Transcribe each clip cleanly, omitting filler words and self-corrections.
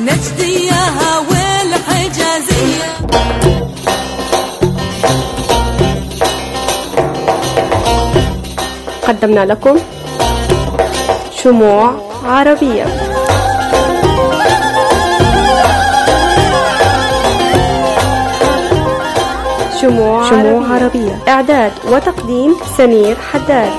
نجديها والحجازية. قدمنا لكم شموع عربية. شموع عربية. إعداد وتقديم سمير حداد.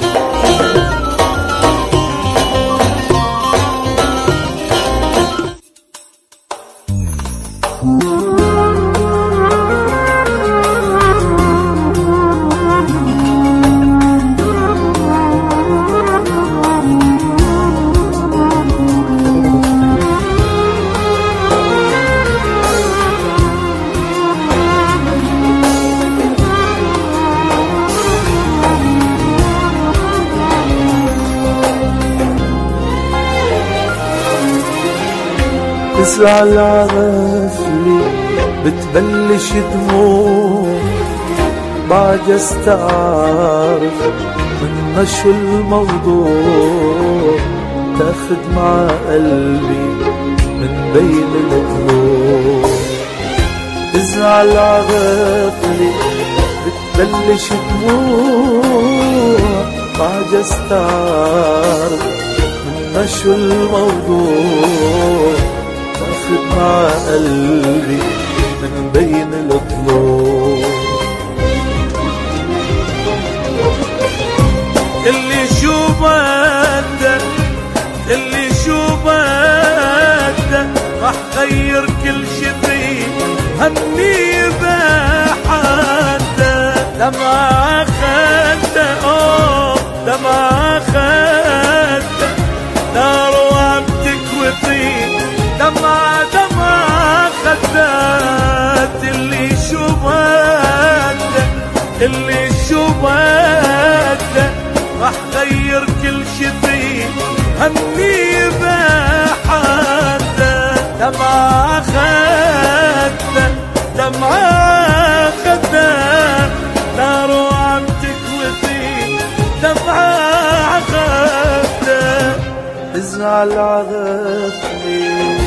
تزعل عغفلي بتبلش دموع بعد استعارف منا شو الموضوع، تاخد مع قلبي من بين الضلوع. تزعل عغفلي بتبلش دموع بعد استعارف منا شو الموضوع، مع قلبي من بين الضلوع. اللي شو بدك اللي شو بدك رح غير كل شي فيه، هني بحدك دمع خدك دمع خدك نار وعم تكوي فيه، دمع خدات. اللي شو بدك اللي شو بدك رح غير كل شي فيه، هني بحدك دمع خدات دمع خدات نار وعم تكوي فيه، دمع خدات. ازعل عغفلي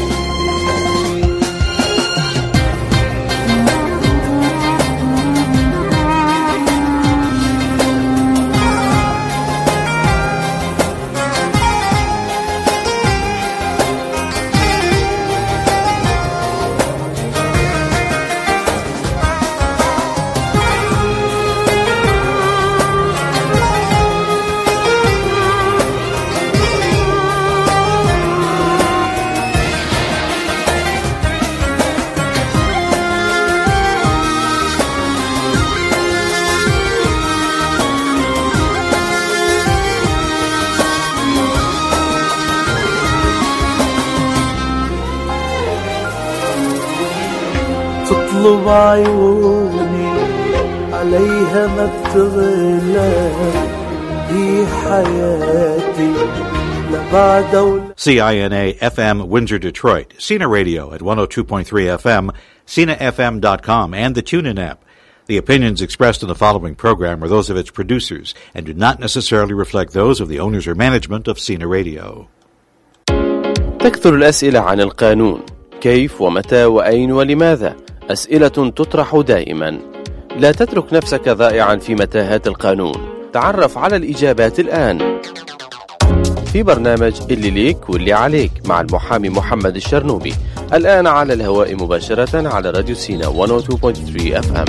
تطلب عيوني عليها ما بتغلى، دي حياتي لبعد ولا. CINA FM Windsor, Detroit, Cena Radio at 102.3 FM, CinaFM.com, and the TuneIn app. The opinions expressed in the following program are those of its producers and do not necessarily reflect those of the owners or management of Cena Radio. تكثر الأسئلة عن القانون، كيف ومتى وأين ولماذا؟ أسئلة تطرح دائما. لا تترك نفسك ضائعا في متاهات القانون، تعرف على الإجابات الآن في برنامج اللي ليك واللي عليك مع المحامي محمد الشرنوبي، الآن على الهواء مباشرة على راديو سينا 102.3 FM.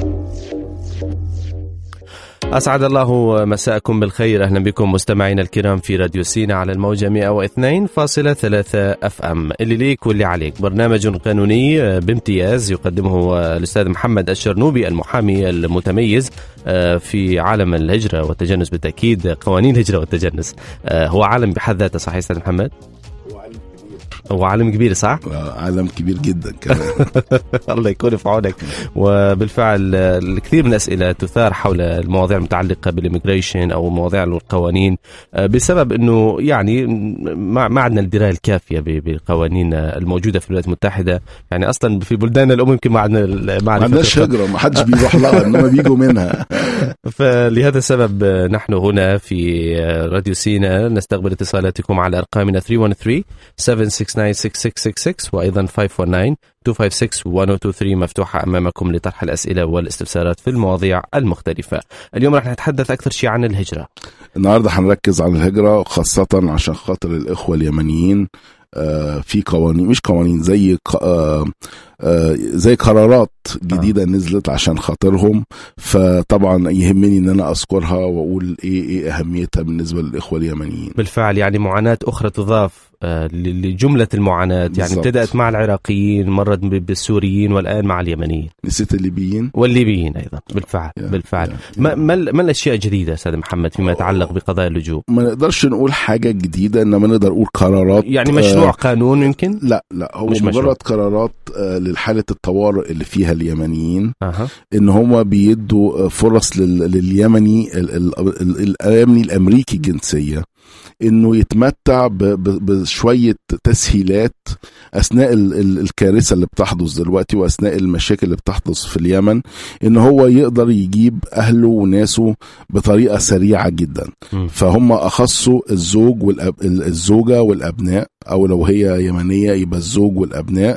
أسعد الله مساءكم بالخير. أهلا بكم مستمعينا الكرام في راديو سينا على الموجة 102.3 FM. اللي ليك واللي عليك، برنامج قانوني بامتياز يقدمه الأستاذ محمد الشرنوبي المحامي المتميز في عالم الهجرة والتجنس، بالتأكيد قوانين الهجرة والتجنس. هو عالم بحد ذاته، صحيح أستاذ محمد؟ هو عالم كبير، صح؟ عالم كبير جدا كمان. الله يكون في عونك. وبالفعل الكثير من الأسئلة تثار حول المواضيع المتعلقة بالإميغريشن أو مواضيع القوانين، بسبب أنه يعني ما عندنا الدراية الكافية بالقوانين الموجودة في الولايات المتحدة. يعني أصلا في بلدان الأم يمكن ما عندناش هجرة، ما حدش بيروح لها إنما بيجوا منها. فلهذا السبب نحن هنا في راديو سينا نستقبل اتصالاتكم على أرقامنا 313-769-3666 519-6666 وأيضا 519-256-1023 مفتوحة أمامكم لطرح الأسئلة والاستفسارات في المواضيع المختلفة. اليوم رح نتحدث أكثر شيء عن الهجرة. النهاردة هنركز على الهجرة، خاصة عشان خاطر الإخوة اليمنيين. في قوانين، مش قوانين، زي قرارات جديدة نزلت عشان خاطرهم، فطبعا يهمني ان انا اذكرها واقول ايه اهميتها بالنسبة للإخوة اليمنيين. بالفعل يعني معاناة اخرى تضاف لجملة المعاناة، يعني ابتدأت مع العراقيين، مرت بالسوريين، والآن مع اليمنيين. نسيت الليبيين ايضا. بالفعل ما الاشياء الجديدة استاذ محمد فيما يتعلق بقضايا اللجوء؟ ما نقدرش نقول حاجة جديدة، انما نقدر نقول قرارات، يعني مشروع قانون يمكن؟ لا هو مش مجرد قرارات للحالة الطوارئ اللي فيها اليمنيين. ان هم بيدوا فرص لليمني الامريكي الجنسية انه يتمتع بشوية تسهيلات اثناء الكارثة اللي بتحدث دلوقتي واثناء المشاكل اللي بتحدث في اليمن، ان هو يقدر يجيب اهله وناسه بطريقة سريعة جدا. فهم اخصوا الزوجة والابناء، او لو هي يمنية يبقى الزوج والابناء،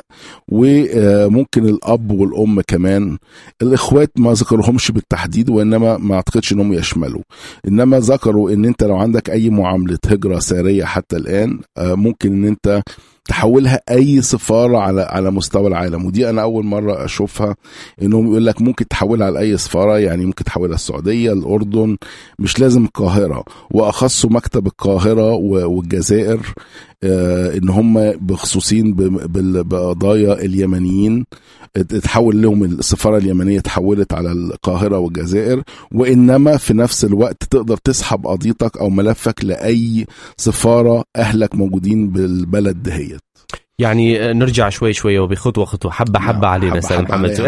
وممكن الاب والام كمان. الاخوات ما ذكرهمش بالتحديد، وانما ما اعتقدش انهم يشملوا، انما ذكروا ان انت لو عندك اي معاملة هجرة سارية حتى الان ممكن ان انت تحولها اي سفارة على مستوى العالم. ودي انا اول مرة اشوفها، انهم يقول لك ممكن تحولها على اي سفارة، يعني ممكن تحولها السعودية، الاردن، مش لازم القاهرة. واخصوا مكتب القاهرة والجزائر ان هم بخصوصين بقضايا اليمنيين، تحول لهم السفارة اليمنية تحولت على القاهرة والجزائر، وإنما في نفس الوقت تقدر تسحب قضيتك أو ملفك لأي سفارة أهلك موجودين بالبلد دهيت. يعني نرجع شوي وبخطوة حبة علينا أستاذ محمد.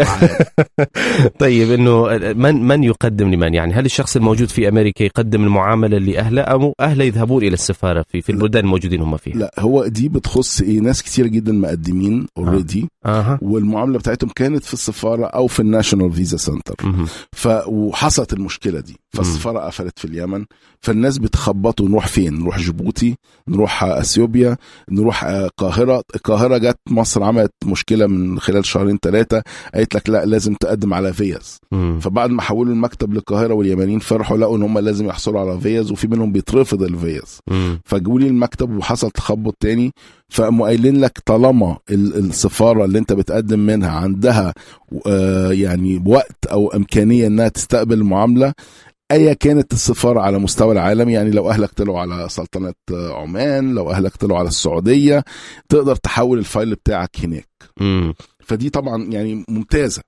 طيب إنه من يقدم لمن؟ يعني هل الشخص الموجود في أمريكا يقدم المعاملة لأهله، أو أهله يذهبون إلى السفارة في البلدان الموجودين هم فيها؟ لا، هو دي بتخص ناس كتير جدا مقدمين اوريدي، والمعاملة بتاعتهم كانت في السفارة أو في الناشونال فيزا سنتر. وحصلت المشكلة دي، فالسفارة قفلت في اليمن، فالناس بتخبطوا نروح فين؟ نروح جيبوتي، نروح أثيوبيا، نروح القاهرة جت مصر عملت مشكلة من خلال 2-3 قالت لك لا لازم تقدم على فيز. فبعد ما حولوا المكتب للقاهرة واليمنيين فرحوا لقوا ان هم لازم يحصلوا على فيز، وفي منهم بيترفض الفيز. فجوا لي المكتب وحصل تخبط تاني، فقاموا قايلين لك طالما السفارة اللي انت بتقدم منها عندها يعني وقت او امكانية انها تستقبل المعاملة ايا كانت السفارة على مستوى العالم، يعني لو اهلك طلعوا على سلطنة عمان، لو اهلك طلعوا على السعودية، تقدر تحول الفايل بتاعك هناك. فدي طبعا يعني ممتازة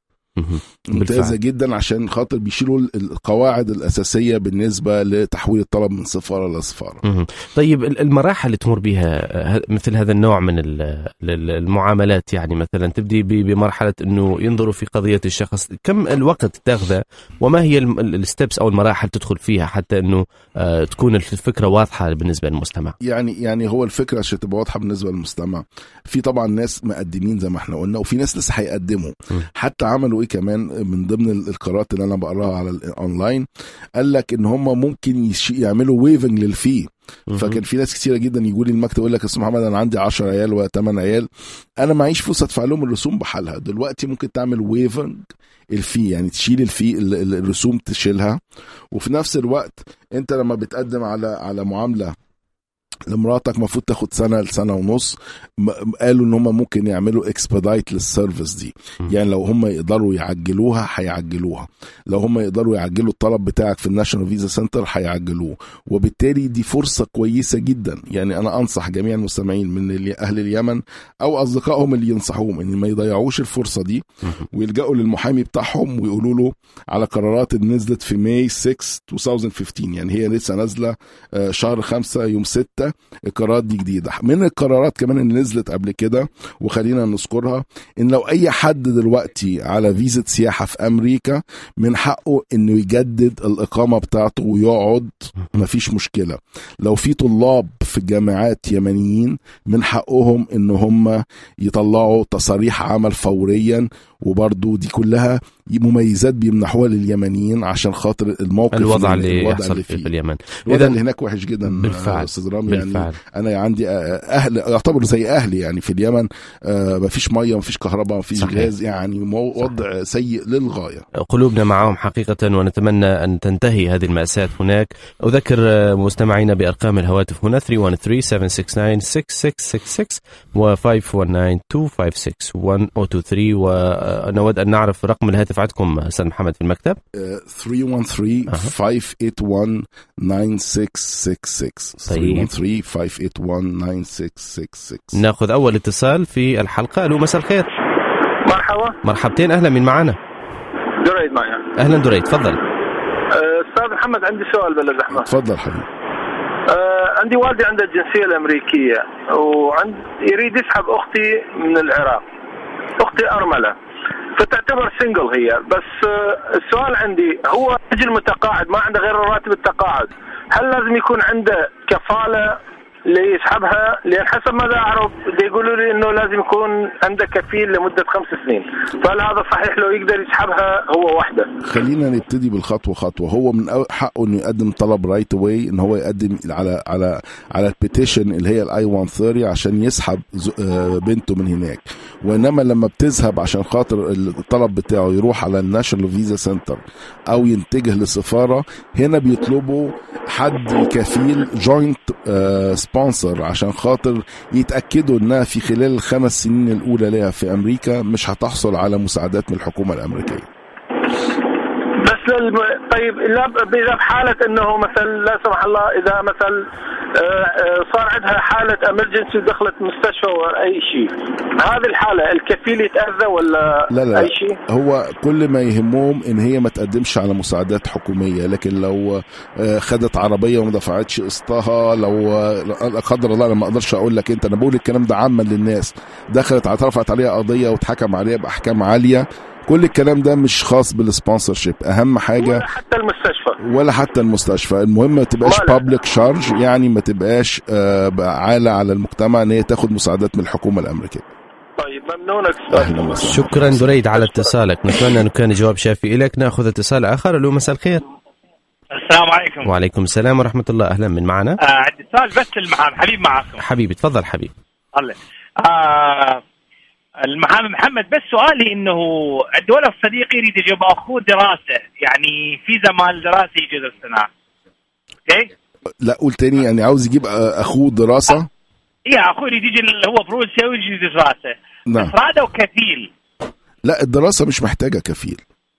جدا، عشان خاطر بيشيلوا القواعد الأساسية بالنسبة لتحويل الطلب من سفارة لسفارة. طيب المراحل اللي تمر بها مثل هذا النوع من المعاملات، يعني مثلا تبدي بمرحلة أنه ينظروا في قضية الشخص، كم الوقت تاخذه، وما هي الستبس أو المراحل تدخل فيها حتى أنه تكون الفكرة واضحة بالنسبة للمستمع؟ يعني هو الفكرة عشان تبقى واضحة بالنسبة للمستمع، في طبعا ناس مقدمين زي ما احنا قلنا، وفي ناس لسه هيقدموا. حتى عملوا كمان من ضمن القرارات اللي انا بقراها على الاونلاين، قال لك ان هم ممكن يعملوا ويفنج للفي. فكان في ناس كتيرة جدا يقول لي المكتب يقول لك اسمع محمد انا عندي 10 عيال و8 عيال، انا معيش فلوس ادفع لهم الرسوم بحالها. دلوقتي ممكن تعمل ويفنج الفي، يعني تشيل الرسوم تشيلها. وفي نفس الوقت انت لما بتقدم على معاملة لمراتك المفروض تاخد سنة لسنة ونص، قالوا ان هم ممكن يعملوا اكسبيدايت للسيرفيس دي. يعني لو هم يقدروا يعجلوها هيعجلوها، لو هم يقدروا يعجلوا الطلب بتاعك في الناشونال فيزا سنتر هيعجلوه. وبالتالي دي فرصة كويسة جدا. يعني انا انصح جميع المستمعين من اهل اليمن او اصدقائهم اللي ينصحوهم ان ما يضيعوش الفرصة دي، ويلجأوا للمحامي بتاعهم ويقولوا له على قرارات اللي نزلت في ماي 6 2015. يعني هي لسه نازلة شهر 5 يوم 6. القرارات دي جديدة. من القرارات كمان اللي نزلت قبل كده وخلينا نذكرها، ان لو اي حد دلوقتي على فيزا سياحة في امريكا من حقه انه يجدد الاقامة بتاعته ويقعد، مفيش مشكلة. لو في طلاب في الجامعات يمنيين من حقهم ان هم يطلعوا تصاريح عمل فوريا، وبرضو دي كلها مميزات بيمنحوها لليمنيين عشان خاطر الوضع اللي يحصل في اليمن. الوضع اللي هناك وحش جدا بالفعل استاذ رامي. يعني انا عندي اهل يعتبروا زي اهلي يعني في اليمن، مفيش ميه، مفيش كهرباء، مفيش غاز، يعني وضع سيء للغايه. قلوبنا معهم حقيقه، ونتمنى ان تنتهي هذه المأساة هناك. اذكر مستمعينا بارقام الهواتف هنا 313-769-6666 و 519-256-1023. ونود ان نعرف رقم الهاتف عندكم استاذ محمد في المكتب. 313-581-9666. 313-581-9666. ناخذ اول اتصال في الحلقه. الو مساء الخير. مرحبا. مرحبتين، اهلا، من معنا؟ دريد معي. اهلا دريد، تفضل. استاذ محمد عندي سؤال بلا زحمه. تفضل حبيبي. عندي والدي عنده الجنسيه الامريكيه يريد يسحب اختي من العراق. اختي ارمله فتعتبر سنجل هي، بس السؤال عندي هو رجل متقاعد ما عنده غير راتب التقاعد، هل لازم يكون عنده كفاله ليسحبها؟ لان حسب ما اعرف يقولوا لي انه لازم يكون عنده كفيل لمده 5 سنين، فهل هذا صحيح لو يقدر يسحبها هو وحده؟ خلينا نبتدي بالخطوه خطوه. هو من حقه انه يقدم طلب رايت واي، ان هو يقدم على البيتيشن اللي هي الاي 130 عشان يسحب بنته من هناك. وانما لما بتذهب عشان خاطر الطلب بتاعه يروح على الناشونال فيزا سنتر او ينتجه للسفاره، هنا بيطلبوا حد كفيل جوينت سبونسر عشان خاطر يتأكدوا انها في خلال ال5 سنين الاولى لها في امريكا مش هتحصل على مساعدات من الحكومة الامريكية. بس طيب اذا بحالة انه مثلا لا سمح الله اذا مثلا صار عندها حالة امرجنسي ودخلت مستشفى ولا اي شيء، هذه الحالة الكفيل يتأذى ولا لا اي شيء؟ هو كل ما يهمهم ان هي ما تقدمش على مساعدات حكومية، لكن لو خدت عربية وما دفعتش قسطها، لو لا قدر الله، انا ما اقدرش اقول لك انت، انا بقول الكلام ده عاما للناس، دخلت رفعت عليها قضية واتحكم عليها باحكام عالية، كل الكلام ده مش خاص بالسبونسرشيب. اهم حاجه ولا حتى المستشفى المهم ما تبقاش بابليك شارج، يعني ما تبقاش عالة على المجتمع ان هي تاخد مساعدات من الحكومه الامريكيه. طيب ممنونك. شكرا دريد على اتصالك، نتمنى انه كان جواب شافي لك. ناخذ اتصال اخر. الو مساء الخير. السلام عليكم. وعليكم السلام ورحمه الله، اهلا، من معنا؟ عندي سؤال بس المحامي حبيب معكم. حبيبي تفضل حبيبي. الله المحامي محمد، بس سؤالي انه عندي ولد صديقي يريد يجيب اخوه دراسه، يعني فيزا مال دراسه يجي السنه. اوكي؟ لا قول تاني، يعني عاوز يجيب اخوه دراسه؟ يا اخوه يريد يجي اللي هو بروسيا ويجي دراسه. نعم. بس هذا وكفيل. لا الدراسه مش محتاجه كفيل.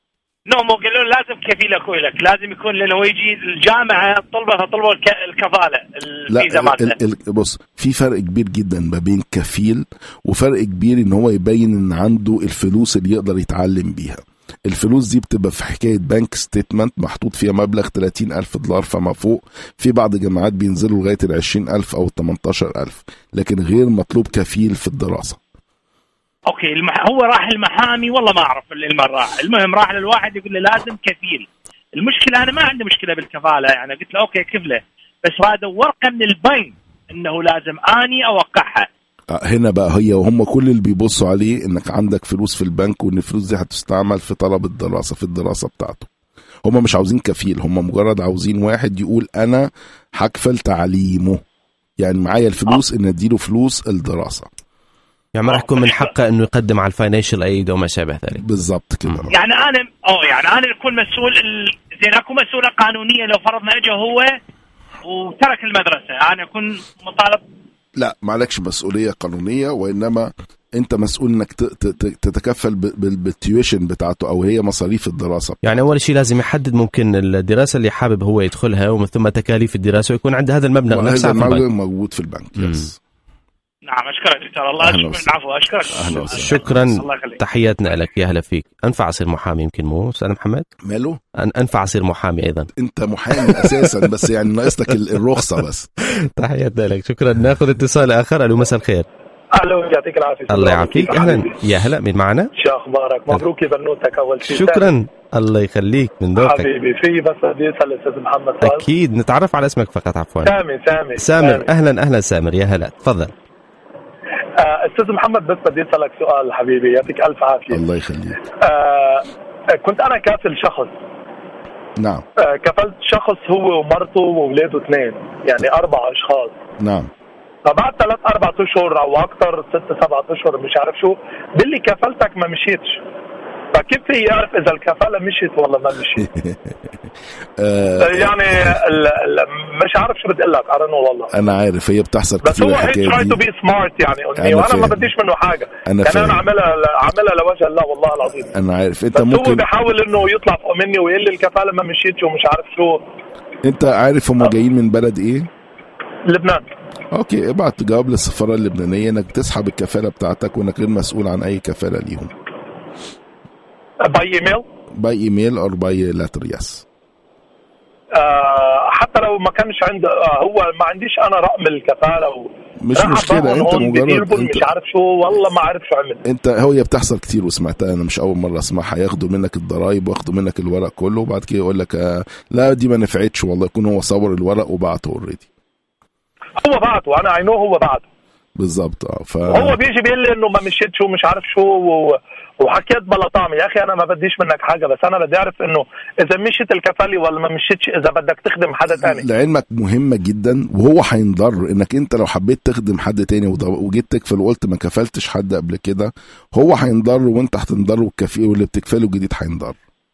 مو قالوا لازم كفيل اخوي لك، لازم يكون لانه هو يجي الجامعه طلبوا الكفاله الفيزا مالته. بص، في فرق كبير جدا ما بين كفيل وفرق كبير ان هو يبين ان عنده الفلوس اللي يقدر يتعلم بيها. الفلوس دي بتبقى في حكايه بنك ستيتمنت محطوط فيها مبلغ $30,000 فما فوق، في بعض الجامعات بينزلوا لغايه 20,000 او 18,000، لكن غير مطلوب كفيل في الدراسه. اوكي هو راح المحامي والله ما اعرف المره، المهم راح للواحد يقول له لازم كفيل. المشكله انا ما عندي مشكله بالكفاله، يعني قلت له اوكي كفله، بس هذا ورقه من البنك انه لازم اني اوقعها. هنا بقى هي وهم كل اللي بيبصوا عليه انك عندك فلوس في البنك، وان الفلوس دي هتستعمل في طلب الدراسه في الدراسه بتاعته. هم مش عاوزين كفيل، هم مجرد عاوزين واحد يقول انا هكفل تعليمه، يعني معايا الفلوس ان اديله فلوس الدراسه. يعني ما راح يكون من حقه انه يقدم على الفاينانشال ايد وما شابه ذلك. بالضبط كده. يعني انا اكون مسؤول زين، اكون مسؤوله قانونيه لو فرضنا اجى هو وترك المدرسه، انا اكون مطالب؟ لا معلكش مسؤوليه قانونيه، وانما انت مسؤول انك تتكفل بالتيوشن بتاعته او هي مصاريف الدراسه. يعني اول شيء لازم يحدد ممكن الدراسه اللي حابب هو يدخلها، ومن ثم تكاليف الدراسه، ويكون عنده هذا المبلغ نفسه موجود في البنك. يس. نعم اشكرك دكتور، الله العفو، اشكرك. شكرا، تحياتنا لك، يا هلا فيك. انفع اصير محامي يمكن، مو استاذ محمد؟ ماله؟ انفع اصير محامي ايضا. انت محامي اساسا بس يعني ناقصك الرخصه بس. تحياتنا لك، شكرا. ناخذ اتصال اخر. الو مساء الخير. الو يعطيك العافيه. الله يعافيك، اهلا، يا هلا، مين معنا؟ شو اخبارك؟ مبروك بنوتك اول شيء. شكرا، الله يخليك، من ذوقك حبيبي. في بس بدي اسال الاستاذ محمد سؤال. اكيد، نتعرف على اسمك فقط عفوا. سامر. اهلا سامر، يا هلا، تفضل. استاذ محمد بس بدي اسالك سؤال حبيبي، يعطيك الف عافيه. الله يخليك. كنت انا كافل شخص. نعم. كفلت شخص هو ومرته واولاده 2، يعني 4 اشخاص. نعم. فبعد 3-4 اشهر او اكثر 6-7 اشهر مش عارف شو باللي كفلتك ما مشيتش. فكيف يعرف اذا الكفاله مشيت ولا ما مشيت؟ يعني مش عارف شو بدي اقول لك. والله انا عارف هي بتحصل كتير. بس هو try to be smart يعني وانا ما بديش منه حاجه. انا عاملها لوجه الله والله العظيم. انا عارف انت بس ممكن هو بيحاول انه يطلع فوق مني ويقول لي الكفاله ما مشيتش ومش عارف شو. انت عارف هم جايين من بلد ايه؟ لبنان. اوكي، ابعت جواب للسفاره اللبنانيه انك تسحب الكفاله بتاعتك وانك غير مسؤول عن اي كفاله ليهم. باي ايميل او باي لاتر. يس. حتى لو ما كانش عند هو ما عنديش انا رقم الكفاله مش مشكله. انت مجرد انت مش عارف شو والله ما عارف شو عمل. انت هي بتحصل كتير وسمعتها، انا مش اول مره اسمعها. ياخدوا منك الضرايب وياخدوا منك الورق كله وبعد كده يقول لك لا دي ما نفعتش والله، يكون هو صور الورق وبعته اوريدي. هو بعته، انا عينوه هو بعته بالظبط. هو بيجي بيقول لي انه ما مشيتش ومش عارف شو وحكيت بلا طعم. يا اخي انا ما بديش منك حاجه، بس انا بدي اعرف انه اذا مشيت الكفاله ولا ما مشيتش، اذا بدك تخدم حدا تاني. لعلمك مهمه جدا، وهو هينضر انك انت لو حبيت تخدم حد تاني وجيت تكفل وقلت ما كفلتش حد قبل كده، هو هينضر وانت هتنضر والكفيل واللي بتكفله جديد هينضر.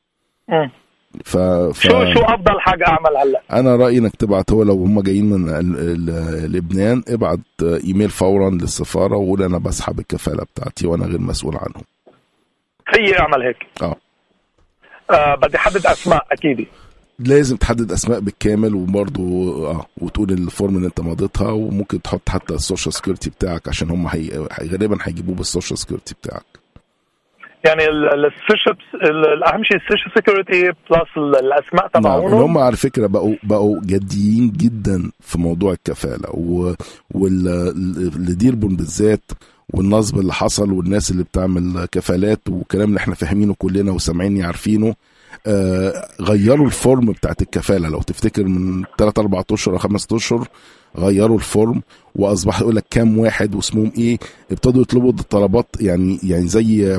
شو افضل حاجه اعمل هلا؟ انا رايي انك تبعت، هو لو هم جايين من لبنان ابعت ايميل فورا للسفاره وقول انا بسحب الكفاله بتاعتي وانا غير مسؤول عنهم. في اعمل هيك. بدي احدد اسماء. اكيد لازم تحدد اسماء بالكامل، وبرضه وتقول الفورم اللي انت مضيتها، وممكن تحط حتى السوشيال سكيورتي بتاعك عشان هم غالبا هيجيبوه بالسوشيال سكيورتي بتاعك. يعني الاهم شيء السوشيال سكيورتي بلس الاسماء تبعهم. هم على فكره بقوا جديين جدا في موضوع الكفاله والديربون بالذات، والنصب اللي حصل والناس اللي بتعمل كفالات والكلام اللي احنا فاهمينه كلنا وسامعيني عارفينه. غيروا الفورم بتاعت الكفاله، لو تفتكر من 3-4 اشهر او 5 اشهر غيروا الفورم واصبح يقول لك كام واحد واسمهم ايه. ابتدوا يطلبوا الطلبات يعني زي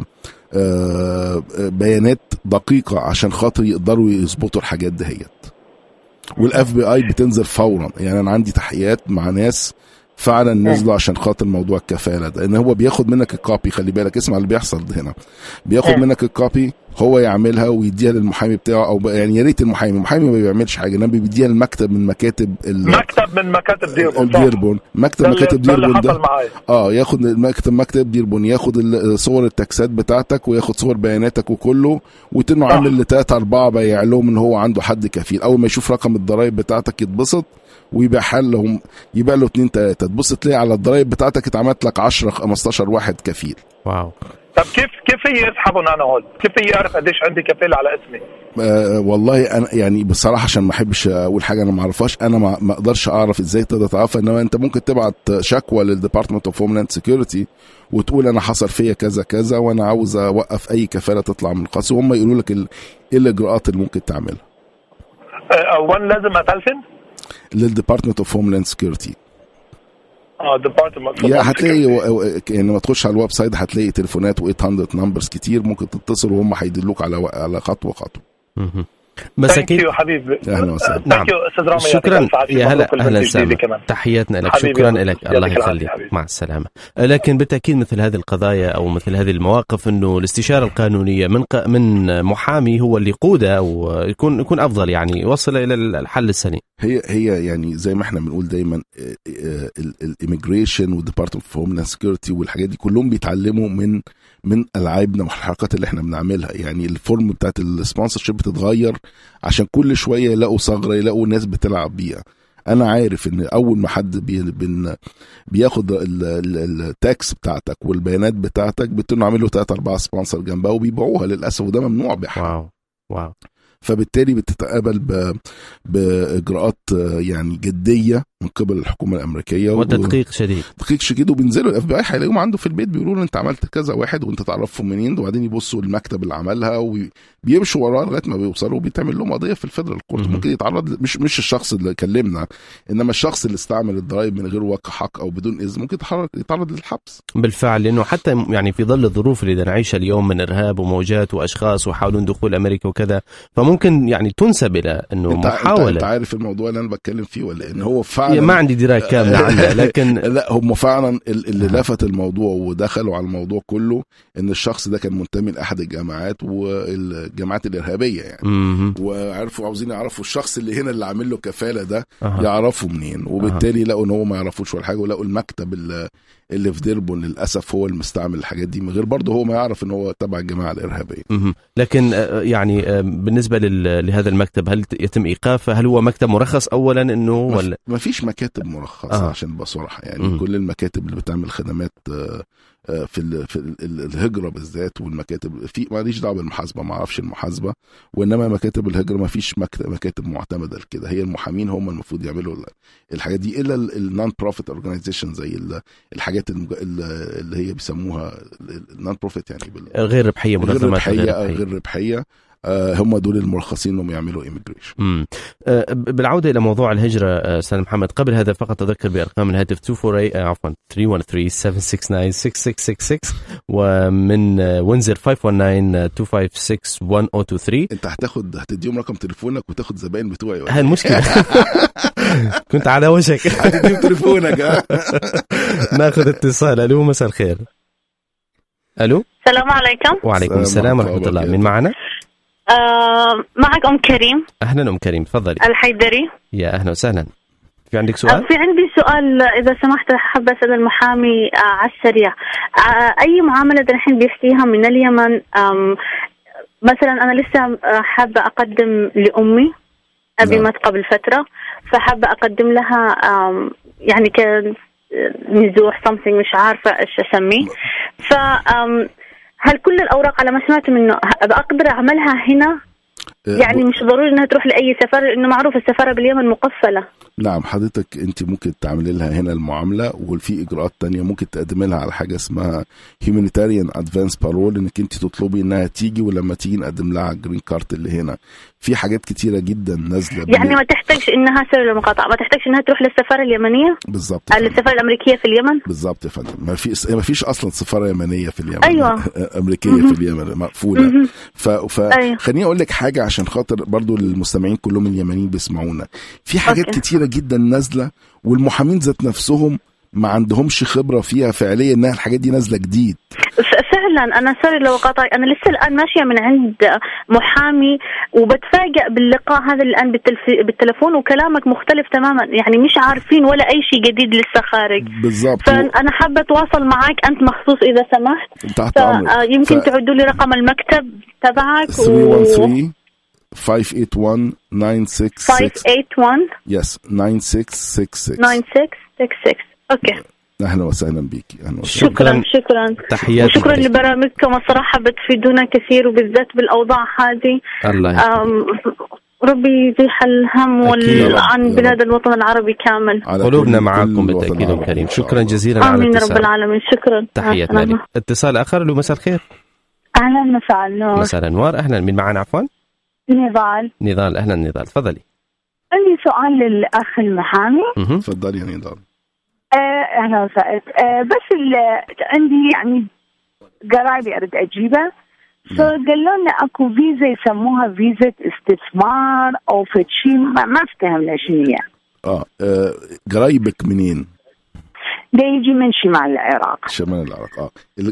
بيانات دقيقه عشان خاطر يقدروا يظبطوا الحاجات دهيت. والاف بي اي بتنزل فورا. يعني انا عندي تحقيقات مع ناس فعلا نزلوا عشان خاطر موضوع الكفاله ده، ان هو بياخد منك الكوبي. خلي بالك، اسمع اللي بيحصل ده هنا. بياخد منك الكوبي، هو يعملها ويديها للمحامي بتاعه، او يعني يا ريت المحامي ما بيعملش حاجه، انما بيديها المكتب من مكاتب ديربون. مكتب ديربون ده ياخد مكتب ديربون، ياخد صور التاكسات بتاعتك وياخد صور بياناتك وكله، وتنه عامل ل3-4 بايع لهم ان هو عنده حد كفيل. اول ما يشوف رقم الضرايب بتاعتك يتبسط ويبيع لهم، يبيع له 2-3، تبص تلاقي على الضرايب بتاعتك اتعملت لك 10-15 واحد كفيل. واو. طب كيف يسحبون انا هون؟ كيف يعرف قديش عندي كفيل على اسمي؟ والله انا يعني بصراحه عشان ما احبش اقول حاجه انا ما اعرفهاش، انا ما اقدرش اعرف ازاي تقدر تعرفها. انما انت ممكن تبعت شكوى للديبارتمنت اوف هوملاند سيكيورتي وتقول انا حصل فيا كذا كذا وانا عاوز اوقف اي كفاله تطلع من القصر، وهم يقولوا لك ايه الاجراءات اللي ممكن تعملها. اولا لازم اتلفن للديبارتمنت اوف هوملاند سيكيورتي. ديبارتمنت هتلاقي يعني ما تخش على الويب سايت هتلاقي تليفونات و800 نمبرز كتير ممكن تتصل وهم هيدلوك على خطوه خطوه. مساكين يا حبيبي. اهلا وسهلا. نعم. شكرا يا هلا اهلا وسهلا. تحياتنا لك. شكرا لك. الله يخليك. مع السلامه. لكن بالتاكيد مثل هذه القضايا او مثل هذه المواقف انه الاستشاره القانونيه من محامي هو اللي يقودها ويكون افضل، يعني يوصل الى الحل السليم. هي يعني زي ما احنا بنقول دايما الاميجريشن والديبارتمنت اوف هوملاند سيكيورتي والحاجات دي كلهم بيتعلموا من العابنا والحركات اللي احنا بنعملها. يعني الفورم بتاعت السبونسرشيب بتتغير عشان كل شويه يلاقوا ثغره، يلاقوا ناس بتلعب بيها. انا عارف ان اول ما حد بياخد التاكس بتاعتك والبيانات بتاعتك بتقول عامل له 3-4 سبونسر جنبها وبيبيعوها للاسف، وده ممنوع بحال. واو. فبالتالي بتتقابل باجراءات يعني جديه من قبل الحكومه الامريكيه وتدقيق شديد. تدقيق شديد، وبينزلوا الاف بي اي هيلاقيهم عنده في البيت بيقولوا له انت عملت كذا واحد وانت تعرفهم منين، وبعدين يبصوا المكتب اللي عملها وبيمشوا وراه لغايه ما بيوصلوا وبيتعمل لهم قضيه في الفيدرال كورت. ممكن يتعرض مش الشخص اللي كلمنا، انما الشخص اللي استعمل الضرائب من غير وقع حق او بدون اذن ممكن يتعرض للحبس. بالفعل، لانه حتى يعني في ظل الظروف اللي نعيشها اليوم من ارهاب وموجات واشخاص وحاولون دخول امريكا وكذا، فممكن يعني تنسب الى انه محاوله. انت عارف الموضوع اللي انا بتكلم فيه ولا ان هو فعلا ما عندي درايه كامله عنه، لكن لا هم فعلا اللي لفت الموضوع ودخلوا على الموضوع كله ان الشخص ده كان منتمي لاحد الجامعات والجامعات الارهابيه يعني، وعرفوا عاوزين يعرفوا الشخص اللي هنا اللي عامل له كفاله ده يعرفوا منين، وبالتالي لقوا ان هو ما يعرفوش ولا حاجه، ولقوا المكتب اللي في ديربون للاسف هو المستعمل الحاجات دي من غير برضه هو ما يعرف ان هو تبع الجماعه الارهابيه. لكن يعني بالنسبه لهذا المكتب هل يتم ايقافه؟ هل هو مكتب مرخص اولا انه ولا ما فيش مكاتب مرخصه؟ عشان بصراحه يعني كل المكاتب اللي بتعمل خدمات في الهجرة بالذات، والمكاتب في ماليش دعوه بالمحاسبه، ما اعرفش المحاسبه، وانما مكاتب الهجرة ما فيش مكاتب معتمده لكده. هي المحامين هم المفروض يعملوا الحاجات دي، الا النون بروفيت اورجانيزيشن زي الحاجات اللي هي بيسموها النون بروفيت يعني غير ربحيه، منظمات غير ربحيه هم دول المرخصين انهم يعملوا ايميجريشن. بالعوده الى موضوع الهجره استاذ محمد، قبل هذا فقط اذكر بارقام الهاتف 313-766-6666 ومن وينزر 519-256-1023. انت هتديهم رقم تليفونك وتاخد زبائن بتوعي هاي المشكله. كنت على وشك هتديهم تليفونك. ناخذ اتصال. الو، مساء الخير. الو، السلام عليكم. وعليكم السلام ورحمه الله. من معنا؟ معك أم كريم. أهلا أم كريم، تفضلي. الحيدري. يا أهلا وسهلا. في عندك سؤال؟ في عندي سؤال إذا سمحت، حابة أسأل المحامي على السريع. أي معاملة الحين بيحكيها من اليمن، مثلا أنا لسه حابة أقدم لأمي أبي مات قبل فترة، فحابة أقدم لها يعني كنزوح something مش عارفة إيش أسميه. هل كل الأوراق على ما سمعت منه أقدر أعملها هنا؟ يعني مش ضروري انها تروح لاي سفاره، لانه معروف السفاره باليمن مقفله. نعم حضرتك انت ممكن تعملي لها هنا المعامله، وفي اجراءات تانية ممكن تقدمي لها على حاجه اسمها humanitarian advance parole، انك انت تطلبي انها تيجي، ولما تيجي نقدم لها الجرين كارت اللي هنا. في حاجات كتيره جدا نازله يعني ما تحتاجش انها سر المقاطعه، ما تحتاجش انها تروح للسفاره اليمنيه. بالظبط، للسفاره الامريكيه في اليمن. بالظبط يا فندم، ما فيش اصلا سفاره يمنيه في اليمن. أيوة. امريكيه في اليمن مقفوله. خليني اقول لك حاجه عشان خاطر برضو المستمعين كلهم اليمنيين بيسمعونا. في حاجات كتيره جدا نازله، والمحامين ذات نفسهم ما عندهمش خبره فيها فعليا، انها الحاجات دي نازله جديد. فعلا انا سوري لو قاطعك، انا لسه الان ماشيه من عند محامي وبتفاجئ باللقاء هذا الان بالتلفون، وكلامك مختلف تماما، يعني مش عارفين ولا اي شيء جديد لسه خارج. بالضبط. فانا حابه اتواصل معك انت مخصوص اذا سمحت. يمكن تعدوا لي رقم المكتب تبعك. 313 581 9666. يس 9666. 9666. اوكي. اهلا وسهلا بك. شكرا تحياتي. وشكرا لبرامجكم، الصراحه بتفيدونا كثير وبالذات بالاوضاع هذه. الله ربي يزيح الهم عن بلاد الوطن العربي كامل. قلوبنا معاكم بالتاكيد ام كريم. شكرا جزيلا على الاتصال. امين رب العالمين. شكرا. تحياتنا لك. اتصال اخر. له مساء الخير. اهلا مساء النور. مساء الانوار. اهلا. من معنا عفوا؟ نضال. اهلا نضال، تفضلي. عندي سؤال للاخ المحامي. تفضلي يا نضال. اهلا وسهلا. بس عندي يعني قرايبي اريد اجيبه، فقالوا لنا اكو فيزا يسموها فيزا استثمار او شيء ما فهمنا شنو هي. قرايبك منين؟ ده يجي من شمال العراق. شمال العراق.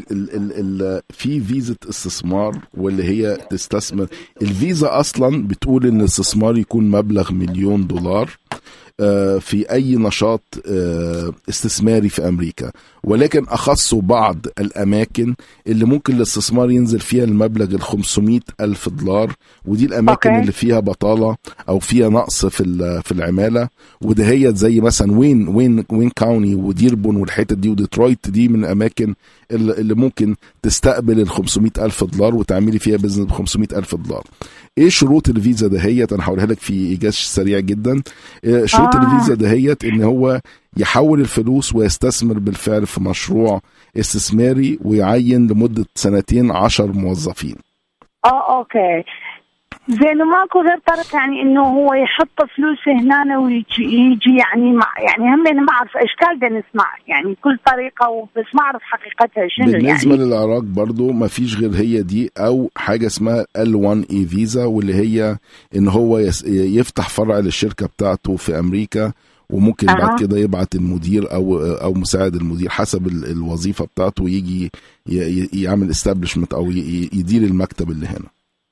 في فيزا استثمار واللي هي تستثمر. الفيزا اصلا بتقول ان الاستثمار يكون مبلغ $1,000,000 في أي نشاط استثماري في أمريكا، ولكن أخصوا بعض الأماكن اللي ممكن الاستثمار ينزل فيها المبلغ $500,000، ودي الأماكن اللي فيها بطالة أو فيها نقص في العمالة، وده هي زي مثلا وين كاوني وديربون والحتة دي وديترويت، دي من الأماكن اللي ممكن تستقبل $500,000 وتعملي فيها بزنس $500,000. ايه شروط الفيزا ده؟ هي انا هقولها لك في ايجاز سريع جدا. شروط شروط الفيزا دهيت ان هو يحول الفلوس ويستثمر بالفعل في مشروع استثماري ويعين لمدة 2 10 موظفين. اوكي، زين. ماكو غير طريق يعني انه هو يحط فلوس هنا ويجي يعني يعني هم انا ما اعرف اشكال ده نسمع يعني كل طريقه، بس ما اعرف حقيقتها شنو. بالنسبه يعني للعراق برضو ما فيش غير هي دي او حاجه اسمها L1A فيزا، واللي هي ان هو يفتح فرع للشركه بتاعته في امريكا، وممكن بعد كده يبعت المدير او مساعد المدير حسب الوظيفه بتاعته ويجي يعمل استابلشمنت او يدير المكتب اللي هنا.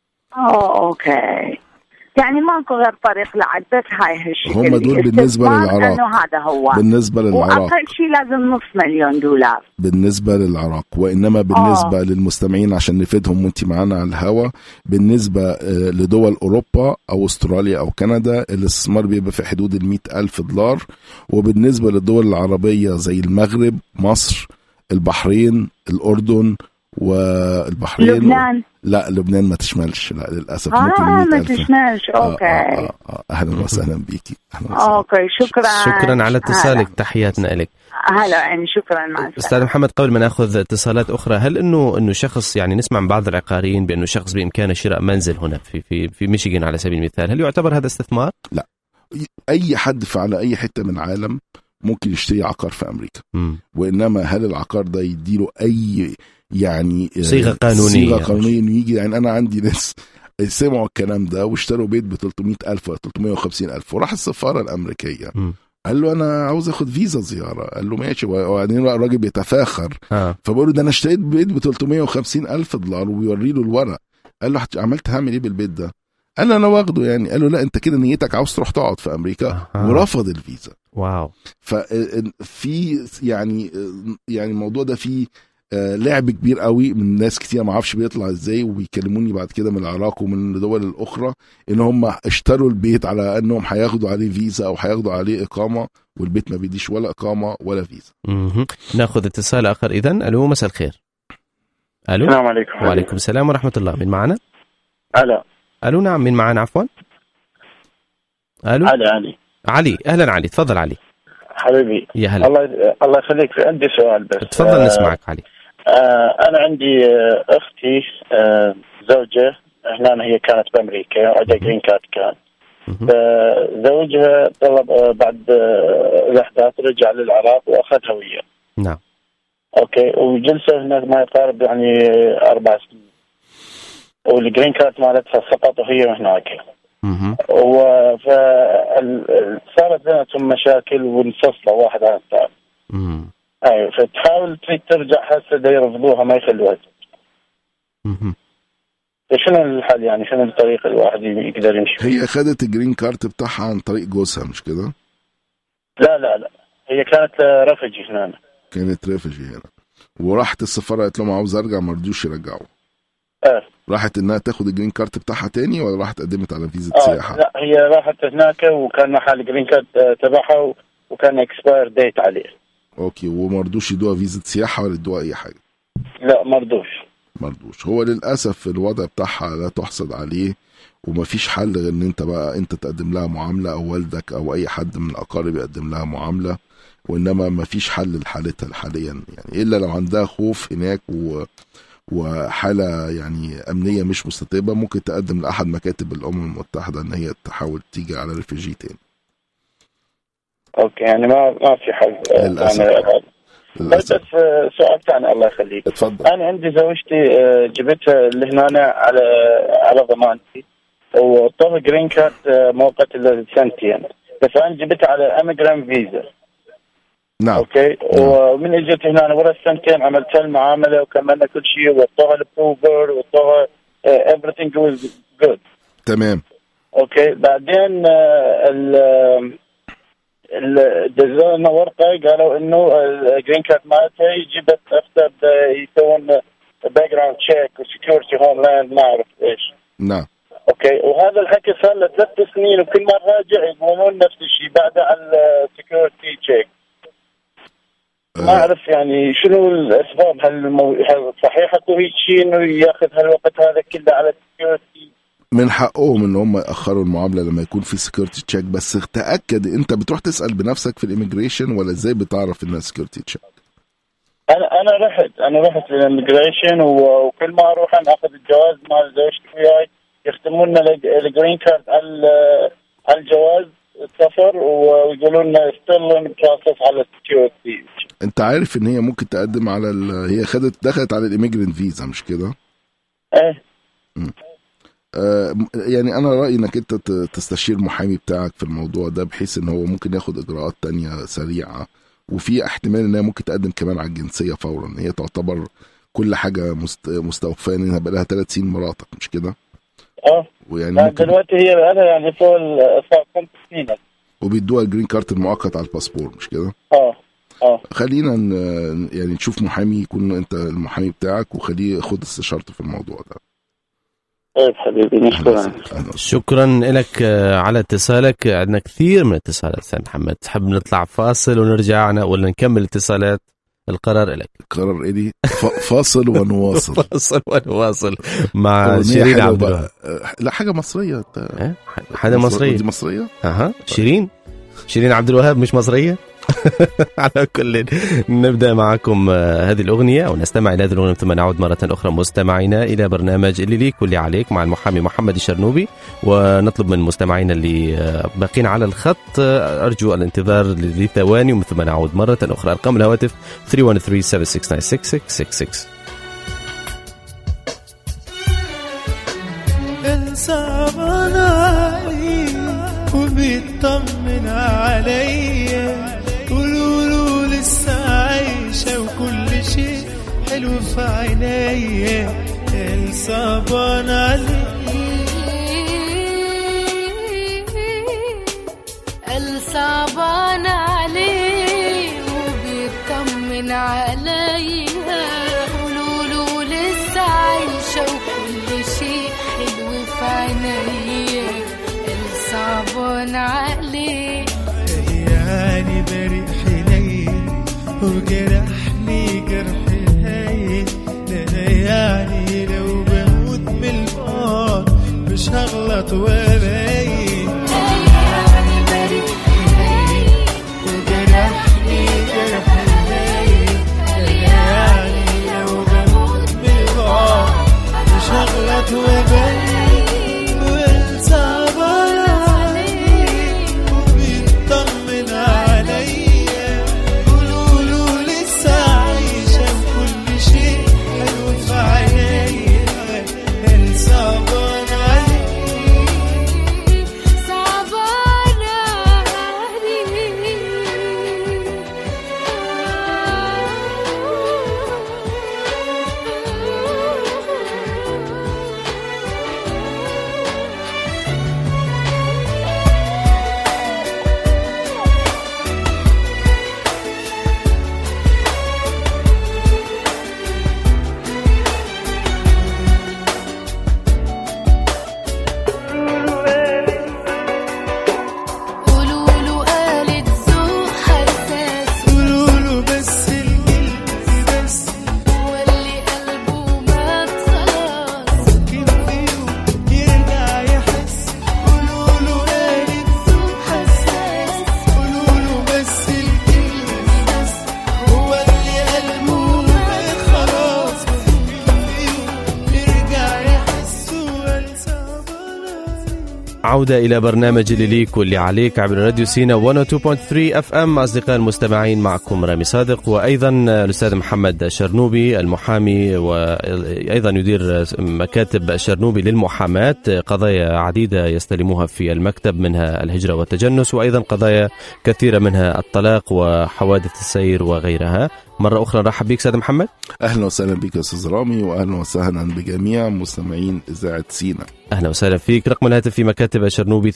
اوكي، يعني ماكو غير طريق لعد، بس هاي هالشيء هم دول بالنسبه للعراق. انه هذا هو بالنسبه للعراق واقل شيء لازم $500,000 بالنسبه للعراق. وانما بالنسبه للمستمعين عشان نفيدهم وانت معانا على الهوا، بالنسبه لدول اوروبا او استراليا او كندا الاستثمار بيبقى في حدود $100,000. وبالنسبه للدول العربيه زي المغرب، مصر، البحرين، الاردن والبحرين، لبنان. لا لبنان ما تشملش، لا للاسف. ممكن ما تشملش. اوكي. اهلا وسهلا بيكي. اوكي، شكرا على اتصالك. تحياتنا لك. هلا يعني شكرا. مع السلامه. استاذ محمد، قبل ما ناخذ اتصالات اخرى، هل انه شخص يعني نسمع من بعض العقاريين بانه شخص بامكانه شراء منزل هنا في ميشيغان على سبيل المثال، هل يعتبر هذا استثمار؟ لا، اي حد على اي حته من العالم ممكن يشتري عقار في امريكا. وانما هل العقار ده يديله اي يعني صيغه قانونيه يجي؟ يعني انا عندي ناس سمعوا الكلام ده واشتروا بيت ب 300,000 و 350,000 وراح السفاره الامريكيه قال له انا عاوز اخد فيزا زياره. قال له ماشي. وبعدين الراجل بيتفاخر فبقول له ده انا اشتريت بيت ب $350,000 وبيوري له الورق. قال له عملت هعمل ايه بالبيت ده؟ قال له انا واخده. يعني قال له لا، انت كده نيتك عاوز تروح تقعد في امريكا. ورفض الفيزا. واو. ففي يعني الموضوع ده فيه لعب كبير قوي من ناس كتير، ما اعرفش بيطلع ازاي. وبيكلموني بعد كده من العراق ومن الدول الاخرى ان هم اشتروا البيت على انهم هياخدوا عليه فيزا او هياخدوا عليه اقامه، والبيت ما بيديش ولا اقامه ولا فيزا. ناخذ اتصال اخر اذا. الو، مساء الخير. الو. السلام عليكم. وعليكم السلام ورحمه الله. مين معنا؟ الو. نعم، مين معنا عفوا؟ الو. علي. اهلا علي، تفضل علي حبيبي. يا هلا. الله يخليك. عندي سؤال بس. تفضل نسمعك علي. انا عندي اختي زوجة هنا، هي كانت بامريكا وعندها جرين كارد. كان زوجها طلب بعد الاحداث رجع للعراق واخذها وياه. نعم. اوكي. وجلسوا هناك ما يقارب يعني 4 سنين، والجرين كارد مالتها سقط وهي هناك. فصارت بيناتهم مشاكل وانفصلوا واحد عن الثاني. ايوه. فتحاول تريد ترجع، هسه دا يرفضوها ما يخلوها. شنو الحل يعني؟ شنو الطريقه الواحد يقدر يمشي؟ هي خدت الجرين كارت بتاعها عن طريق جوزها مش كده؟ لا، هي كانت رفجي هنا. كانت رفجي هنا وراحت السفاره قالت لهم عاوز ارجع، ما رضيوش يرجعوا. راحت انها تاخد الجرين كارت بتاعها تاني ولا راحت قدمت على فيزا سياحه؟ لا، هي راحت هناك وكان معها الجرين كارت تبعها وكان اكسباير ديت عليه. اوكي. وما رضوش يدوها فيزا سياحه ولا يدوها اي حاجه؟ لا، ما رضوش. هو للاسف الوضع بتاعها لا تحسد عليه، ومفيش حل غير ان انت تقدم لها معامله، او والدك او اي حد من الاقارب يقدم لها معامله. وانما مفيش حل لحالتها حاليا يعني، الا لو عندها خوف هناك وحاله يعني امنيه مش مستتبه، ممكن تقدم لاحد مكاتب الامم المتحده ان هي تحاول تيجي على ريفيجي تاني. اوكي. يعني ما في حل للاسف. بس سؤال ثاني الله يخليك. اتفضل. انا عندي زوجتي جبتها لهنا على ضمانتي، وطلب جرين كارد مؤقت لسنتين، بس انا جبتها على اميجرام فيزا. نعم. اوكي. ومن اجت هنا ورا السنتين عملت المعامله وكملنا كل شيء وطوها البروفر وطوها everything was good. تمام. اوكي. بعدين دزلنا ورقه قالوا انه الجرين كارد مالتها يجب افتر يسوون باك جراوند تشيك وسكيورتي هوم لاند ما اعرف ايش. نعم. اوكي. وهذا الحكي صار له 3 سنين وكل مره راجع يقولون نفس الشيء بعد على السكيورتي تشيك. ما اعرف يعني شنو الاسباب. هل صحيح اكو هيك شيء انه ياخذ هالوقت هذا كله على السكيورتي؟ من حقهم ان هم ياخروا المعامله لما يكون في سكيورتي تشيك، بس تاكد انت بتروح تسال بنفسك في الاميجريشن ولا ازاي بتعرف انها سكيورتي تشيك؟ انا رحت للاميجريشن، وكل ما اروح انا اخذ الجواز مال زوجتي وياي، يختمون لنا الجرين كارد على الجواز السفر، ويقولوا لنا ستيل بروسس على السكيورتي. انت عارف ان هي ممكن تقدم على هي دخلت على الاميجرنت فيزا مش كده؟ ايه. يعني انا رايي انك انت تستشير محامي بتاعك في الموضوع ده، بحيث ان هو ممكن ياخد اجراءات تانية سريعه، وفي احتمال انها ممكن تقدم كمان على الجنسيه فورا. هي تعتبر كل حاجه مستوفاه، انها بقى لها 3 سنين مراتك مش كده؟ ويعني ممكن دلوقتي هي بقى يعني فوق 5 سنين، وبيدوها الجرين كارت المؤقت على الباسبور مش كده؟ خلينا يعني نشوف محامي يكون انت المحامي بتاعك، وخليه ياخد استشارته في الموضوع ده. طيب حبيبي، شكرا لك على اتصالك. عندنا كثير من الاتصالات استاذ محمد، تحب نطلع فاصل ونرجع ولا نكمل اتصالات؟ القرار لك. القرار إلي. فاصل ونواصل. فاصل ونواصل مع شيرين عبد الوهاب. لا حاجة مصرية. حاجة مصرية. دي مصرية. شيرين عبد الوهاب مش مصرية. على كل نبدأ معكم هذه الأغنية أو نستمع إلى هذه الأغنية ثم نعود مرة أخرى مستمعينا إلى برنامج اللي ليك واللي عليك مع المحامي محمد الشرنوبي، ونطلب من مستمعينا اللي باقين على الخط أرجو الانتظار لثواني ومن ثم نعود مرة أخرى. أرقام الهواتف 313-769-6666. صعبان علي وبيطمن عليا، قولوا لسه عايشة وكل شيء حلو في عينيا. صعبان علي صعبان علي وبيطمن عليا، قولوا لسه عايشة وكل شيء حلو في عينيا. صعبان علي يعني بريء حنين وجرحني جرح هين، انا يعني لو بموت من النار مش هغلط وابين. يعني بريء حنين وجرحني جرح هين، يعني لو بموت من النار مش هغلط وابين. عودة إلى برنامج اللي ليك واللي عليك عبر راديو سينا 102.3 FM. أصدقاء المستمعين، معكم رامي صادق، وأيضا الأستاذ محمد الشرنوبي المحامي، وأيضا يدير مكاتب الشرنوبي للمحاماة. قضايا عديدة يستلموها في المكتب، منها الهجرة والتجنس، وأيضا قضايا كثيرة منها الطلاق وحوادث السير وغيرها. مرة أخرى نرحب بك سيد محمد. أهلا وسهلا بك أستاذ رامي، وأهلا وسهلا بجميع مستمعين إذاعة سينا. أهلا وسهلا فيك. رقم الهاتف في مكاتب الشرنوبي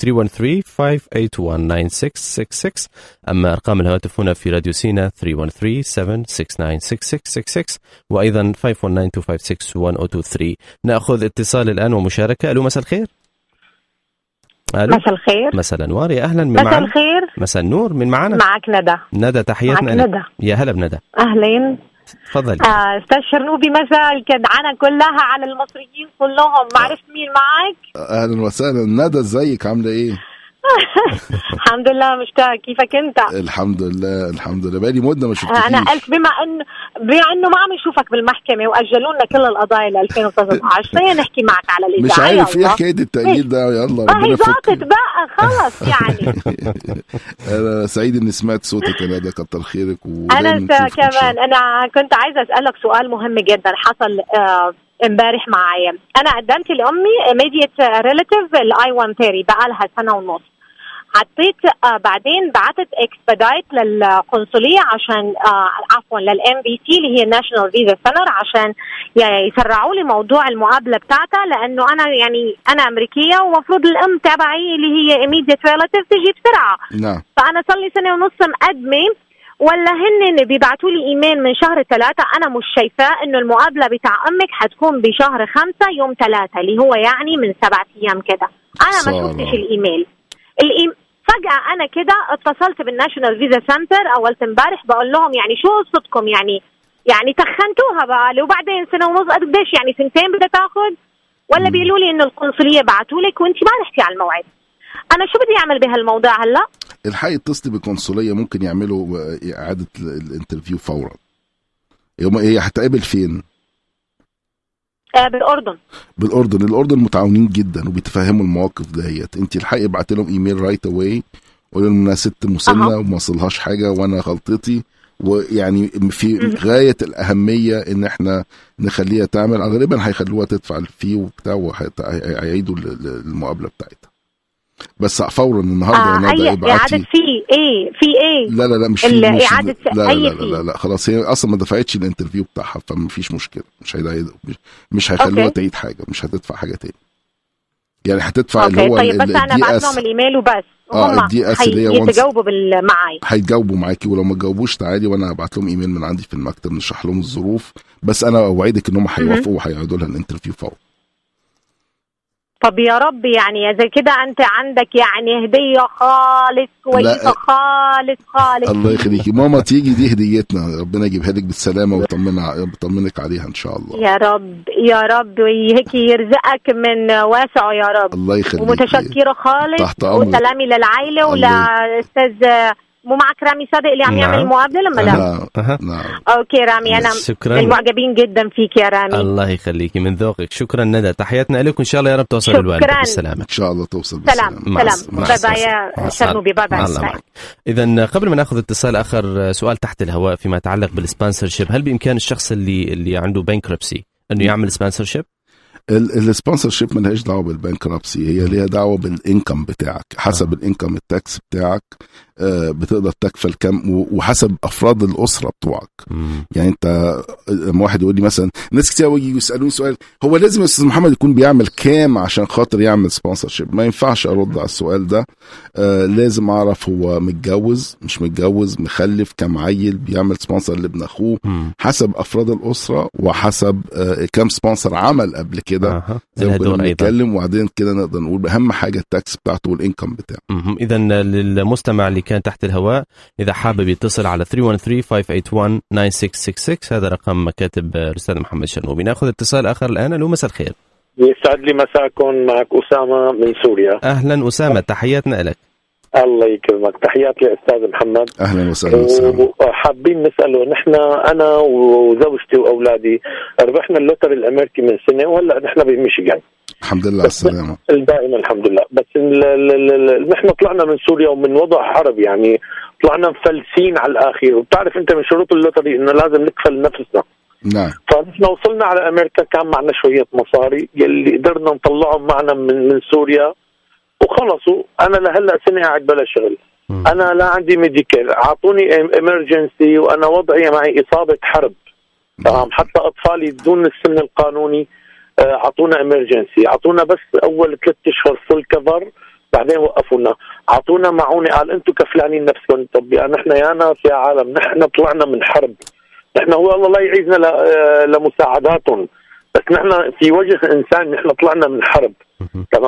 313-581-9666. أما أرقام الهواتف هنا في راديو سينا 313-769-6666 وأيضا 519-256-1023. نأخذ اتصال الآن ومشاركة. ألو، مساء الخير. مساء الخير. مساء الأنوار، يا أهلا. من مساء الخير. مساء النور، من معنا؟ معك ندى. ندى، تحياتنا. ندى. يا هلا بندى. أهلين. تفضلي. استاذ شرنوبي، مساء الجدعنة كلها على المصريين كلهم. ما عرفت مين معك؟ اهلا وسهلا ندى، ازيك؟ عامله ايه؟ الحمد لله مشتاق. كيفك انت؟ الحمد لله الحمد لله، بقالي مده ما شفتكيش. انا قلت بما انه ما عم نشوفك بالمحكمه واجلوا لنا كل القضايا ل 2019 خلينا نحكي معك على الاذاعه. مش عارف ايه حكايه التأجيل ده. يلا ربنا يفك بقى خلص يعني. انا سعيد اني سمعت صوتك يا ندى، كتر خيرك. انا كمان انا كنت عايزه اسالك سؤال مهم جدا حصل امبارح معايا. انا قدمت لامي immediate relative الاي 130 بقى لها سنه ونص. حطيت بعدين بعتت اكسبدايت للقنصليه عشان عفوا للام بي سي اللي هي ناشونال فيزا سنتر عشان يسرعوا لي موضوع المقابله بتاعتها، لانه انا امريكيه ومفروض الام تبعي اللي هي immediate relative تجي بسرعه. نعم. فانا صار لي سنه ونص مقدمه، ولا هن بيبعتوا لي ايميل من شهر 3 انا مش شايفاه انه المقابله بتاع امك حتكون بشهر 5 يوم 3 اللي هو يعني من 7 ايام كده. انا ما شفتش الايميل. فجأة أنا كده اتصلت بالناشونال فيزا سنتر أولت امبارح بقول لهم يعني شو قصتكم يعني تخنتوها بقى، وبعدين سنة ونص قديش يعني سنتين بدها تاخد؟ ولا بيقولوا لي إنه القنصلية بعتولك وأنت ما رحتي على الموعد. أنا شو بدي أعمل بهالموضوع هلا؟ الحقيقة اتصلي بالقنصلية، ممكن يعملوا إعادة الانترفيو فورا. هي هتقابل فين؟ بالأردن. الأردن متعاونين جدا وبيتفهموا المواقف دهيت. انت الحقيقة ابعتي لهم ايميل رايت اواي قولي لهم انها ست مسنة وما وصلهاش حاجة وانا غلطتي، ويعني في غاية الأهمية ان احنا نخليها تعمل. غالبا هيخلوها تدفع الفي وبتاع وهيعيدوا المقابلة بتاعتها. بس فورا النهارده اي اعاده في ايه لا مش في اعاده لا خلاص، هي اصلا ما دفعتش الانترفيو بتاعها فما فيش مشكله. مش هيخلوها تعيد حاجه، مش هتدفع حاجه تاني يعني. هتدفع اللي هو طيب بس انا بعت لهم الايميل وبس هم هيتجاوبوا معايا. هيتجاوبوا معاكي، ولو ما تجاوبوش تعالي وانا هبعت لهم ايميل من عندي في المكتب نشرح لهم الظروف. بس انا اوعدك ان هم هيوافقوا وهيعيدوا لها الانترفيو فورا. طب يا رب يعني زي كده انت عندك يعني هديه خالص كويسه خالص. الله يخليكي ماما، تيجي دي هديتنا، ربنا يجيبها لك بالسلامه ويطمنك عليها ان شاء الله. يا رب وهيك يرزقك من واسعه يا رب. الله يخليكي ومتشكره خالص، وسلامي للعائله ولاستاذ مو معك رامي صادق اللي عم يعمل المقابله لما نعم. اوكي رامي، انا شكرا. المعجبين جدا فيك يا رامي. الله يخليكي من ذوقك. شكرا ندى، تحياتنا لكم ان شاء الله. يا رب توصل الوالد بالسلامه. ان شاء الله توصل بالسلامه. سلام باي يا شرنوبي. باي. اذا قبل ما ناخذ اتصال اخر، سؤال تحت الهواء فيما يتعلق بالسبونسرشيب. هل بامكان الشخص اللي عنده بانكربسي انه يعمل سبونسرشيب؟ السبونسرشيب ملهاش دعوه بالبانكرابسي، هي ليها دعوه بالانكم بتاعك. حسب الانكم التاكس بتاعك بتقدر تكفل كم، وحسب افراد الاسره بتوعك. يعني انت لما واحد يقول لي مثلا، ناس كتير يجي يسالوني سؤال، هو لازم الاستاذ محمد يكون بيعمل كام عشان خاطر يعمل سبونسرشيب؟ ما ينفعش ارد على السؤال ده. لازم اعرف هو متجوز مش متجوز، مخلف، كم عيل، بيعمل سبونسر لابن اخوه. حسب افراد الاسره وحسب كم سبونسر عمل قبل كده. زي ما كنا بنتكلم، وبعدين كده نقدر نقول اهم حاجه التاكس بتاعته والانكم بتاعه. اذا للمستمع اللي كان تحت الهواء، اذا حابب يتصل على 313-581-9666 هذا رقم مكاتب الاستاذ محمد شرنوبي. ناخذ اتصال اخر الان. الو مساء الخير. يسعد لي مساكم، معك اسامه من سوريا. اهلا اسامه، تحياتنا لك. الله يكرمك، تحياتي لاستاذ محمد. اهلا وسهلا. وحابين نساله، نحن انا وزوجتي واولادي ربحنا اللوتري الامريكي من سنه، وهلا نحن بميشيغان. الحمد لله على السلامه. دائما الحمد لله. بس نحن طلعنا من سوريا ومن وضع حرب، يعني طلعنا مفلسين على الاخير. وبتعرف انت من شروط اللوتري انه لازم نكفل نفسنا. نعم. فنحن وصلنا على امريكا، كان معنا شويه مصاري يلي قدرنا نطلعهم معنا من سوريا وخلصوا. انا لهلا سنه قاعد بلا شغل. انا لا عندي ميديكال، اعطوني امرجنسي، وانا وضعي معي اصابه حرب. تمام. حتى اطفالي دون السن القانوني اعطونا امرجنسي، اعطونا بس اول 3 اشهر فول كفر، بعدين وقفونا. اعطونا معوني، قال انتم كفلانين نفسكم. طب نحن يا ناس يا عالم، نحن طلعنا من حرب. نحن هو الله لا يعيذنا لمساعداتهم، بس نحن في وجه انسان نحن طلعنا من حرب. تمام.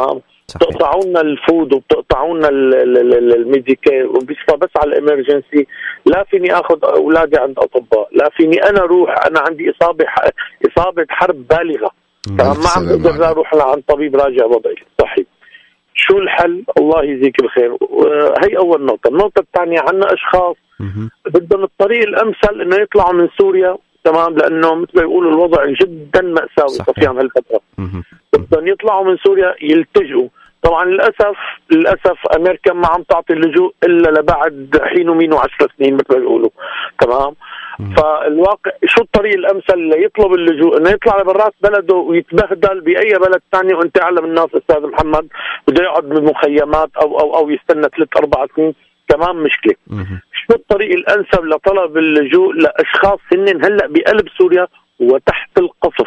بتقطعوا لنا الفود وبتقطعوا لنا الميديكير، وبيصفى بس على الامرجنسي. لا فيني اخذ اولادي عند اطباء، لا فيني انا اروح، انا عندي اصابه حرب بالغه، ما عم اقدر اروح لعند طبيب راجع وضعي الصحي. شو الحل؟ الله يجزيك الخير. هي اول نقطه. النقطه الثانيه، عندنا اشخاص بدهم الطريق الامثل انه يطلعوا من سوريا، تمام، لانه مثل ما يقولوا الوضع جدا مأساوي صفيان هالفتره. بدهم يطلعوا من سوريا يلتجوا. طبعا للاسف امريكا ما عم تعطي اللجوء الا لبعد حين ومين و10 سنين مثل ما يقولوا، تمام. فالواقع شو الطريق الامثل ليطلب اللجوء؟ انه يطلع لبرات بلده ويتبهدل باي بلد ثاني، وانت اعلم الناس استاذ محمد بده يقعد بالمخيمات او يستنى 3-4 سنين، كمان مشكله. شو الطريق الانسب لطلب اللجوء لاشخاص هن هلا بقلب سوريا وتحت القصف؟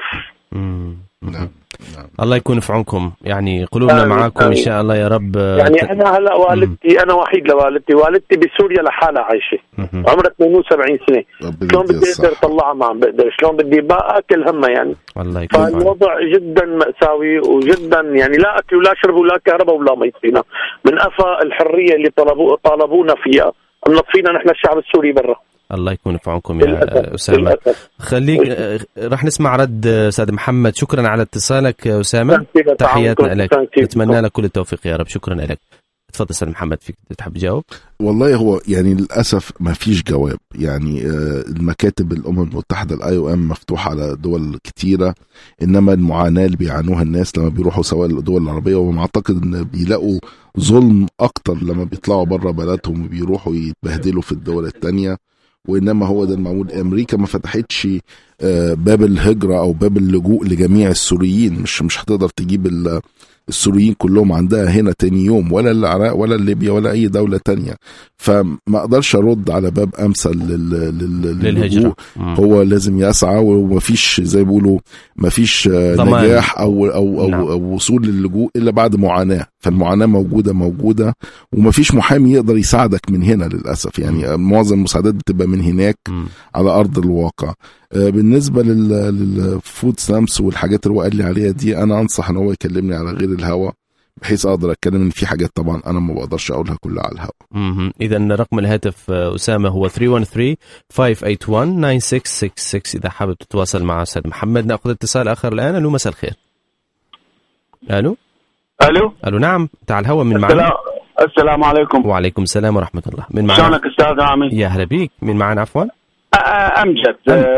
الله يكون في عونكم، يعني قلوبنا معاكم إن شاء الله يا رب. يعني أنا هلأ والدتي، أنا وحيد لوالدتي بسوريا لحالها عايشة، عمرها 72 سنة. شلون بدي أقدر أطلعها؟ ما عم بقدر. شلون بدي بقى أكل همها يعني؟ فالوضع جدا مأساوي وجدا يعني لا أكل ولا شرب ولا كهرباء ولا مي فينا، من أفا الحرية اللي طالبونا فيها منطفينا نحن الشعب السوري برا. الله يكون في عونكم يا أسامة. خليك راح نسمع رد أستاذ محمد. شكرا على اتصالك أسامة، تحياتنا لك، نتمنى لك كل التوفيق يا رب. شكرا لك. تفضل أستاذ محمد، فيك تحب تجاوب؟ والله هو يعني للأسف ما فيش جواب. يعني المكاتب الأمم المتحدة IOM مفتوحة على دول كتيرة، إنما المعاناة اللي بيعانوها الناس لما بيروحوا سواء الدول العربية، وما أعتقد إن بيلاقوا ظلم أكتر لما بيطلعوا برا بلدهم وبيروحوا يتبهدلوا في الدول التانية. وإنما هو ده المعمول. أمريكا ما فتحتش باب الهجرة أو باب اللجوء لجميع السوريين. مش هتقدر تجيب السوريين كلهم عندها هنا تاني يوم، ولا العراق ولا ليبيا ولا أي دولة تانية. فما أقدرش أرد على باب أمثل للهجرة. هو لازم يسعى، ومفيش زي ما بيقولوا مفيش نجاح أو وصول للجوء إلا بعد معاناة. فالمعاناة موجودة، ومفيش محامي يقدر يساعدك من هنا للأسف. يعني معظم المساعدات بتبقى من هناك على أرض الواقع. بالنسبة للفود ستامبس والحاجات اللي هو قال لي عليها دي، أنا أنصح أن هو يكلمني على غير الهوا، بحيث أقدر أتكلم إن في حاجات طبعا أنا ما بقدرش أقولها كلها على الهوا. إذا رقم الهاتف أسامة هو 313-581-9666 إذا حابب تتواصل مع أستاذ محمد. نأخذ اتصال آخر الآن. ألو، مساء الخير. ألو، نعم، تعال الهوا. من معنا؟ السلام عليكم. وعليكم السلام ورحمة الله. من معنا؟ شلونك أستاذ رامي؟ يا هلا بيك. من معنا عفوا؟ أمجد.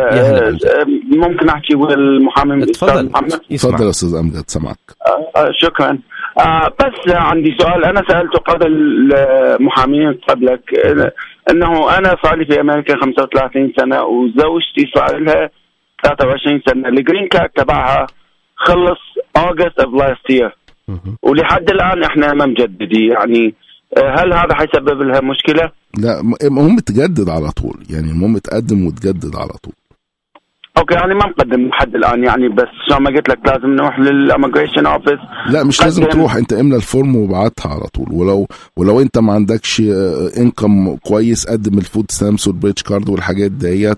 ممكن أحكي والمحامي؟ تفضل. تفضل أستاذ أمجد، سمعك. شكرا. بس عندي سؤال أنا سألته قبل محامين قبلك، أنه أنا صار لي في أمريكا 35 سنة وزوجتي صار لها 23 سنة. الجرين كارد تبعها خلص August of last year، ولحد الآن إحنا ما مجددين. يعني هل هذا حيسبب لها مشكلة؟ لا، المهم تجدد على طول. يعني المهم تقدم وتجدد على طول. اوكي، يعني ما مقدم لحد الان يعني، بس شو ما قلت لك لازم نروح للاميجريشن اوفيس. لا، مش لازم تروح، انت املى الفورم وابعتها على طول. ولو انت ما عندكش انكم كويس، قدم الفود ستامبس والبريتش كارد والحاجات ديت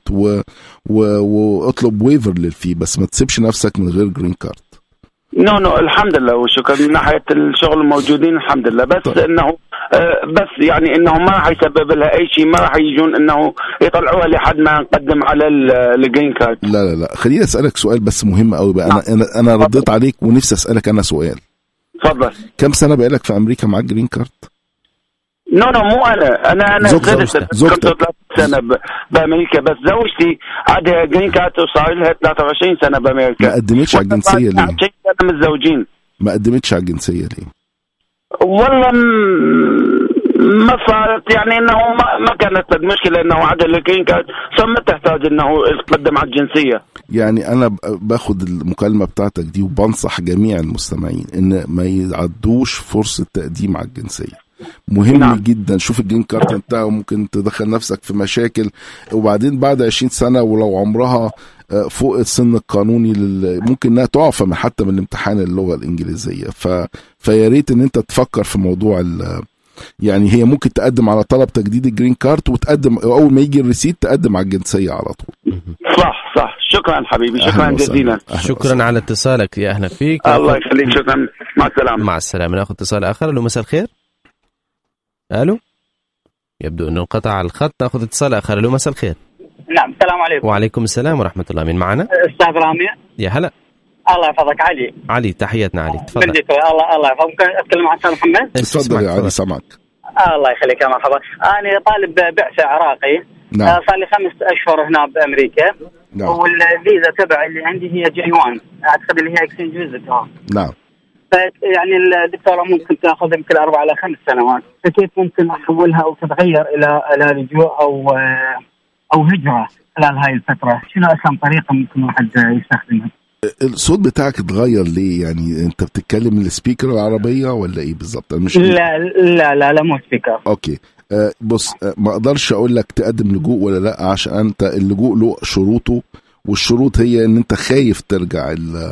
واطلب ويفر للفي، بس ما تسيبش نفسك من غير جرين كارد. نو الحمد لله وشكرا. من ناحيه الشغل الموجودين الحمد لله، بس طيب. انه بس يعني انه ما راح يسبب لها اي شيء، ما راح يجون انه يطلعوها لحد ما نقدم على الجرين كارد. لا، خليني اسالك سؤال بس مهم قوي بقى. انا رديت عليك ونفسي اسالك انا سؤال. اتفضل. كم سنه بقالك في امريكا معاك جرين كارد؟ مو انا زوجتك 35 سنه بامريكا، بس زوجتي عندها جرين كارد وصار لها 23 سنه بامريكا. ما قدمتش على الجنسيه ليه؟ متزوجين. ما قدمتش على الجنسيه ليه؟ والله ما صارت، يعني انه ما كانت المشكله انه عدل الجرين كارد، ثم تحتاج انه تقدم على الجنسيه. يعني انا باخد المكالمه بتاعتك دي وبنصح جميع المستمعين ان ما يعدوش فرصه تقديم على الجنسيه. مهم جدا. شوف الجرين كارد انتهى وممكن تدخل نفسك في مشاكل، وبعدين بعد 20 سنه ولو عمرها فوق السن القانوني ممكن انها تعفى حتى من امتحان اللغه الانجليزيه. فيا ريت ان انت تفكر في موضوع يعني هي ممكن تقدم على طلب تجديد الجرين كارد وتقدم اول ما يجي الريسيت تقدم على الجنسيه على طول. صح. شكرا حبيبي، شكرا جزيلا. شكرا على اتصالك، يا اهلا فيك. الله يخليك، شكرا، مع السلامه. مع السلامه. ناخذ اتصال اخر. الو مساء الخير. الو، يبدو انه انقطع الخط. ناخذ اتصال اخر. الو مساء الخير. نعم، السلام عليكم. وعليكم السلام ورحمه الله. مين معنا؟ استاذ رامي. يا هلا. الله يحفظك. علي. تحياتنا علي، تفضل. الله يحفظك. ممكن اتكلم مع استاذ محمد؟ تفضل يا علي، سامعك. الله يخليك، يا مرحبا. انا طالب بعثه عراقي. نعم. صار لي 5 أشهر هنا بامريكا. نعم. والفيزا تبع اللي عندي هي J1، اعتقد اللي هي اكسشينج فيزا. نعم. يعني الدكتوره ممكن تاخذ يمكن 4 إلى 5 سنوات، فكيف ممكن احولها او تتغير الى لجوء او هجره خلال هاي الفتره؟ شنو اسهل طريقه ممكن واحد يستخدمها؟ الصوت بتاعك اتغير ليه؟ يعني انت بتتكلم من السبيكر العربيه ولا ايه بالظبط؟ مش لا مو سبيكر. اوكي. بص، ما اقدرش اقول لك تقدم لجوء ولا لا، عشان انت اللجوء له شروطه، والشروط هي ان انت خايف ترجع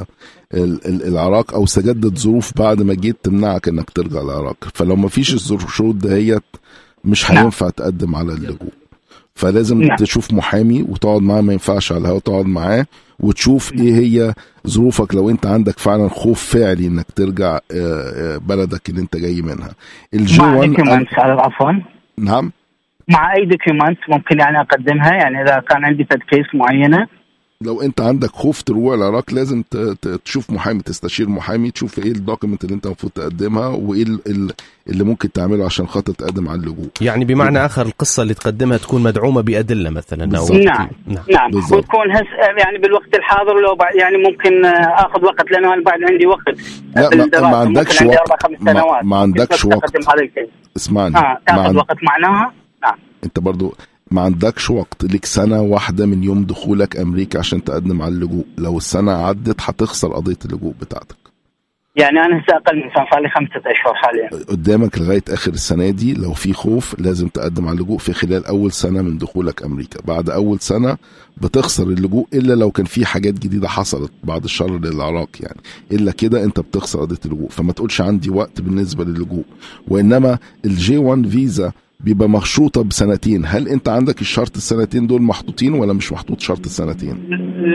العراق او سجدت ظروف بعد ما جيت تمنعك انك ترجع العراق. فلو ما فيش الشروط دهيت مش هينفع تقدم على اللجوء. فلازم تشوف محامي وتقعد معاه، ما ينفعش على الهوا، تقعد معاه وتشوف ايه هي ظروفك لو انت عندك فعلا خوف فعلي انك ترجع بلدك اللي انت جاي منها. الجوان عفوا. نعم. مع اي دوكيومنت ممكن يعني اقدمها؟ يعني اذا كان عندي تدكيس معينه، لو انت عندك خوف تروح العراق لازم تشوف محامي، تستشير محامي، تشوف ايه الدوكيمنت اللي انت المفروض تقدمها وايه اللي ممكن تعمله عشان خاطر تقدم على اللجوء. يعني بمعنى اخر القصه اللي تقدمها تكون مدعومه بادله مثلا. نعم. وتكون يعني بالوقت الحاضر، لو يعني ممكن اخذ وقت لانه انا بعد عندي وقت. لا ما عندكش وقت. ما عندكش وقت. اسمعني. تاخذ وقت معناها. نعم. انت برضو ما عندكش وقت، لك سنة واحدة من يوم دخولك أمريكا عشان تقدم على اللجوء. لو السنة عدت هتخسر قضية اللجوء بتاعتك. يعني أنا هسه أقل من صار لي 5 أشهر حاليا قدامك لغاية آخر السنة دي. لو في خوف لازم تقدم على اللجوء في خلال أول سنة من دخولك أمريكا. بعد أول سنة بتخسر اللجوء إلا لو كان في حاجات جديدة حصلت بعد الشر للعراق، يعني إلا كده أنت بتخسر قضية اللجوء. فما تقولش عندي وقت بالنسبة للجوء. وإنما J1 فيزا بيبقى مشروطة ب2 سنين. هل انت عندك الشرط ال2 دول محطوطين ولا مش محطوط شرط ال2 سنين؟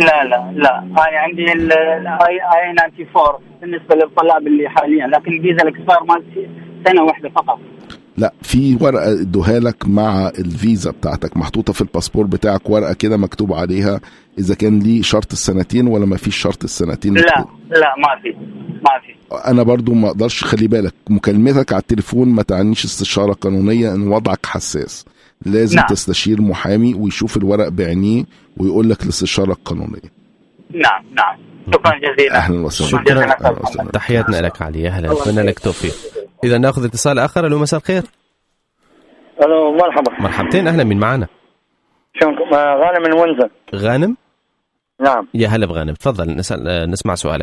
لا هاي عندي الاي 94 بالنسبة للطلاب اللي حاليا، لكن الفيزا الاكسباير مالتي 1 سنة فقط. لا، في ورقة ادوها لك مع الفيزا بتاعتك محطوطة في الباسبور بتاعك، ورقة كده مكتوب عليها اذا كان ليه شرط ال2 ولا ما فيش شرط ال2. لا ما في. انا برضو ما اقدرش. خلي بالك مكالمتك على التليفون ما تعنيش استشارة قانونية، ان وضعك حساس. لازم تستشير محامي ويشوف الورق بعينيه ويقول لك الاستشارة القانونية. نعم. شكرا جزيلا. اهلا وسهلا. شكرا. تحياتنا لك علي. اهلا، اتمنى لك توفيق. اذا ناخذ اتصال اخر. الو مساء الخير. الو مرحبا. مرحبتين، اهلا. من معنا؟ غانم من ونزة. غانم. نعم. يا هلا بغانم، تفضل نسمع سؤالك.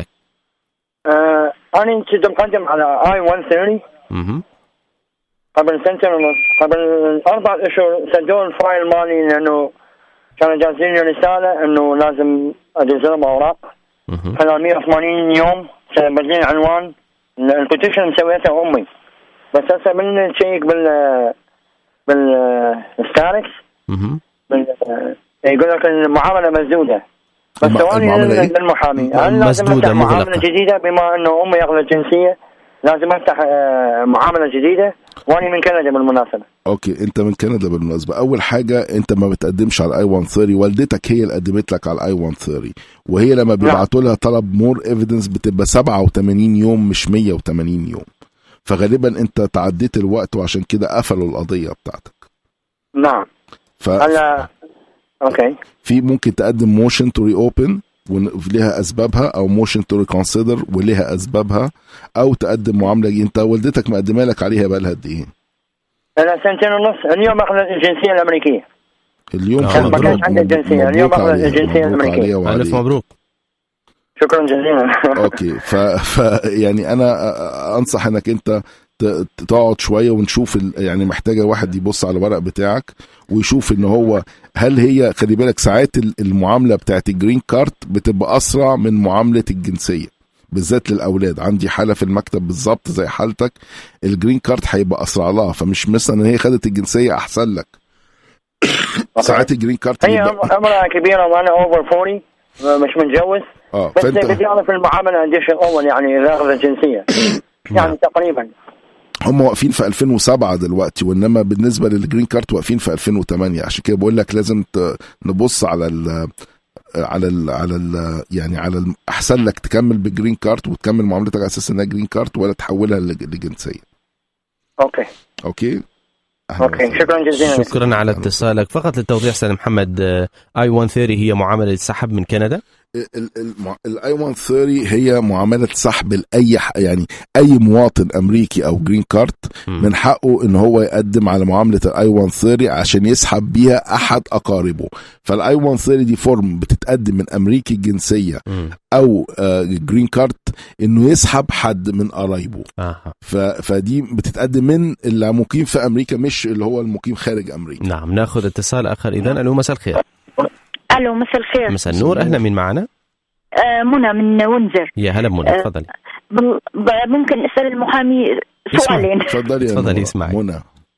أنا كنت مقدم على I-130 قبل 2 سنين ونص. قبل 4 أشهر سدوا الفايل مالي لأنه كانوا جازين رسالة إنه لازم أدز لهم أوراق. خلال 180 يوم بدين عنوان. البيتيشن مسويتها أمي، بس هسه من تشيك بالستاركس يقول لك المعاملة مسدودة. بس سؤالي للمحامي، هل لازم افتح معاملة جديدة بما انه امي اغلى الجنسية؟ لازم افتح معاملة جديدة؟ واني من كندا بالمناسبة. اوكي، انت من كندا بالمناسبة. اول حاجة انت ما بتقدمش على I-130، والدتك هي اللي قدمت لك على I-130، وهي لما بيبعتوا لها طلب مور ايفيدنس بتبقى 87 يوم مش 180 يوم. فغالبا انت تعديت الوقت وعشان كده قفلوا القضية بتاعتك. نعم. اوكي. في ممكن تقدم موشن تو ري اوبن وليها اسبابها، او موشن تو ريكونسيدر وليها اسبابها، او تقدم معامله. انت والدتك مقدمه لك عليها بقى لها قد ايه؟ انا 2 سنين ونص. اليوم اخذ الجنسيه الامريكيه. اليوم ما كانش عندي الجنسيه، اليوم اخذ الجنسيه الامريكيه. الف مبروك. شكرا جزيلا. اوكي. يعني انا انصح انك انت تقعد شويه ونشوف يعني محتاجه واحد يبص على الورق بتاعك ويشوف ان هو هل هي. خلي بالك ساعات المعامله بتاعت الجرين كارت بتبقى اسرع من معامله الجنسيه، بالذات للاولاد. عندي حاله في المكتب بالظبط زي حالتك، الجرين كارد هيبقى اسرع لها، فمش مثلا هي خدت الجنسيه احسن لك. ساعات الجرين كارد هي عمرها كبيره وانا اوفر 40 مش متجوز. بس بدي اعرف المعامله قديش الاول يعني اذا اخذ الجنسيه يعني تقريبا. هم واقفين في 2007 دلوقتي، وانما بالنسبه للجرين كارد واقفين في 2008. عشان كده بقول لك لازم نبص على احسن لك تكمل بالجرين كارد وتكمل معاملتك على اساس انها جرين كارد ولا تحولها لجنسيه. اوكي شكرا جزيلا. شكرا على اتصالك. فقط للتوضيح سيد محمد، I-130 هي معامله سحب من كندا؟ I-130 هي معاملة سحب لأي يعني أي مواطن أمريكي أو جرين كارد من حقه إن هو يقدم على معاملة I-130 عشان يسحب بيها أحد أقاربه. فالI-130 دي فورم بتتقدم من أمريكي الجنسية أو جرين كارد إنه يسحب حد من قرايبه. فدي بتتقدم من اللي مقيم في أمريكا مش اللي هو المقيم خارج أمريكا. نعم. ناخذ اتصال آخر إذن. ألو مساء الخير. الو مساء الخير. مساء النور. اهلا، مين معنا؟ منى من وينزر. يا هلا منى، تفضلي. ممكن اسال المحامي سؤالين؟ تفضلي اسمعي. منى.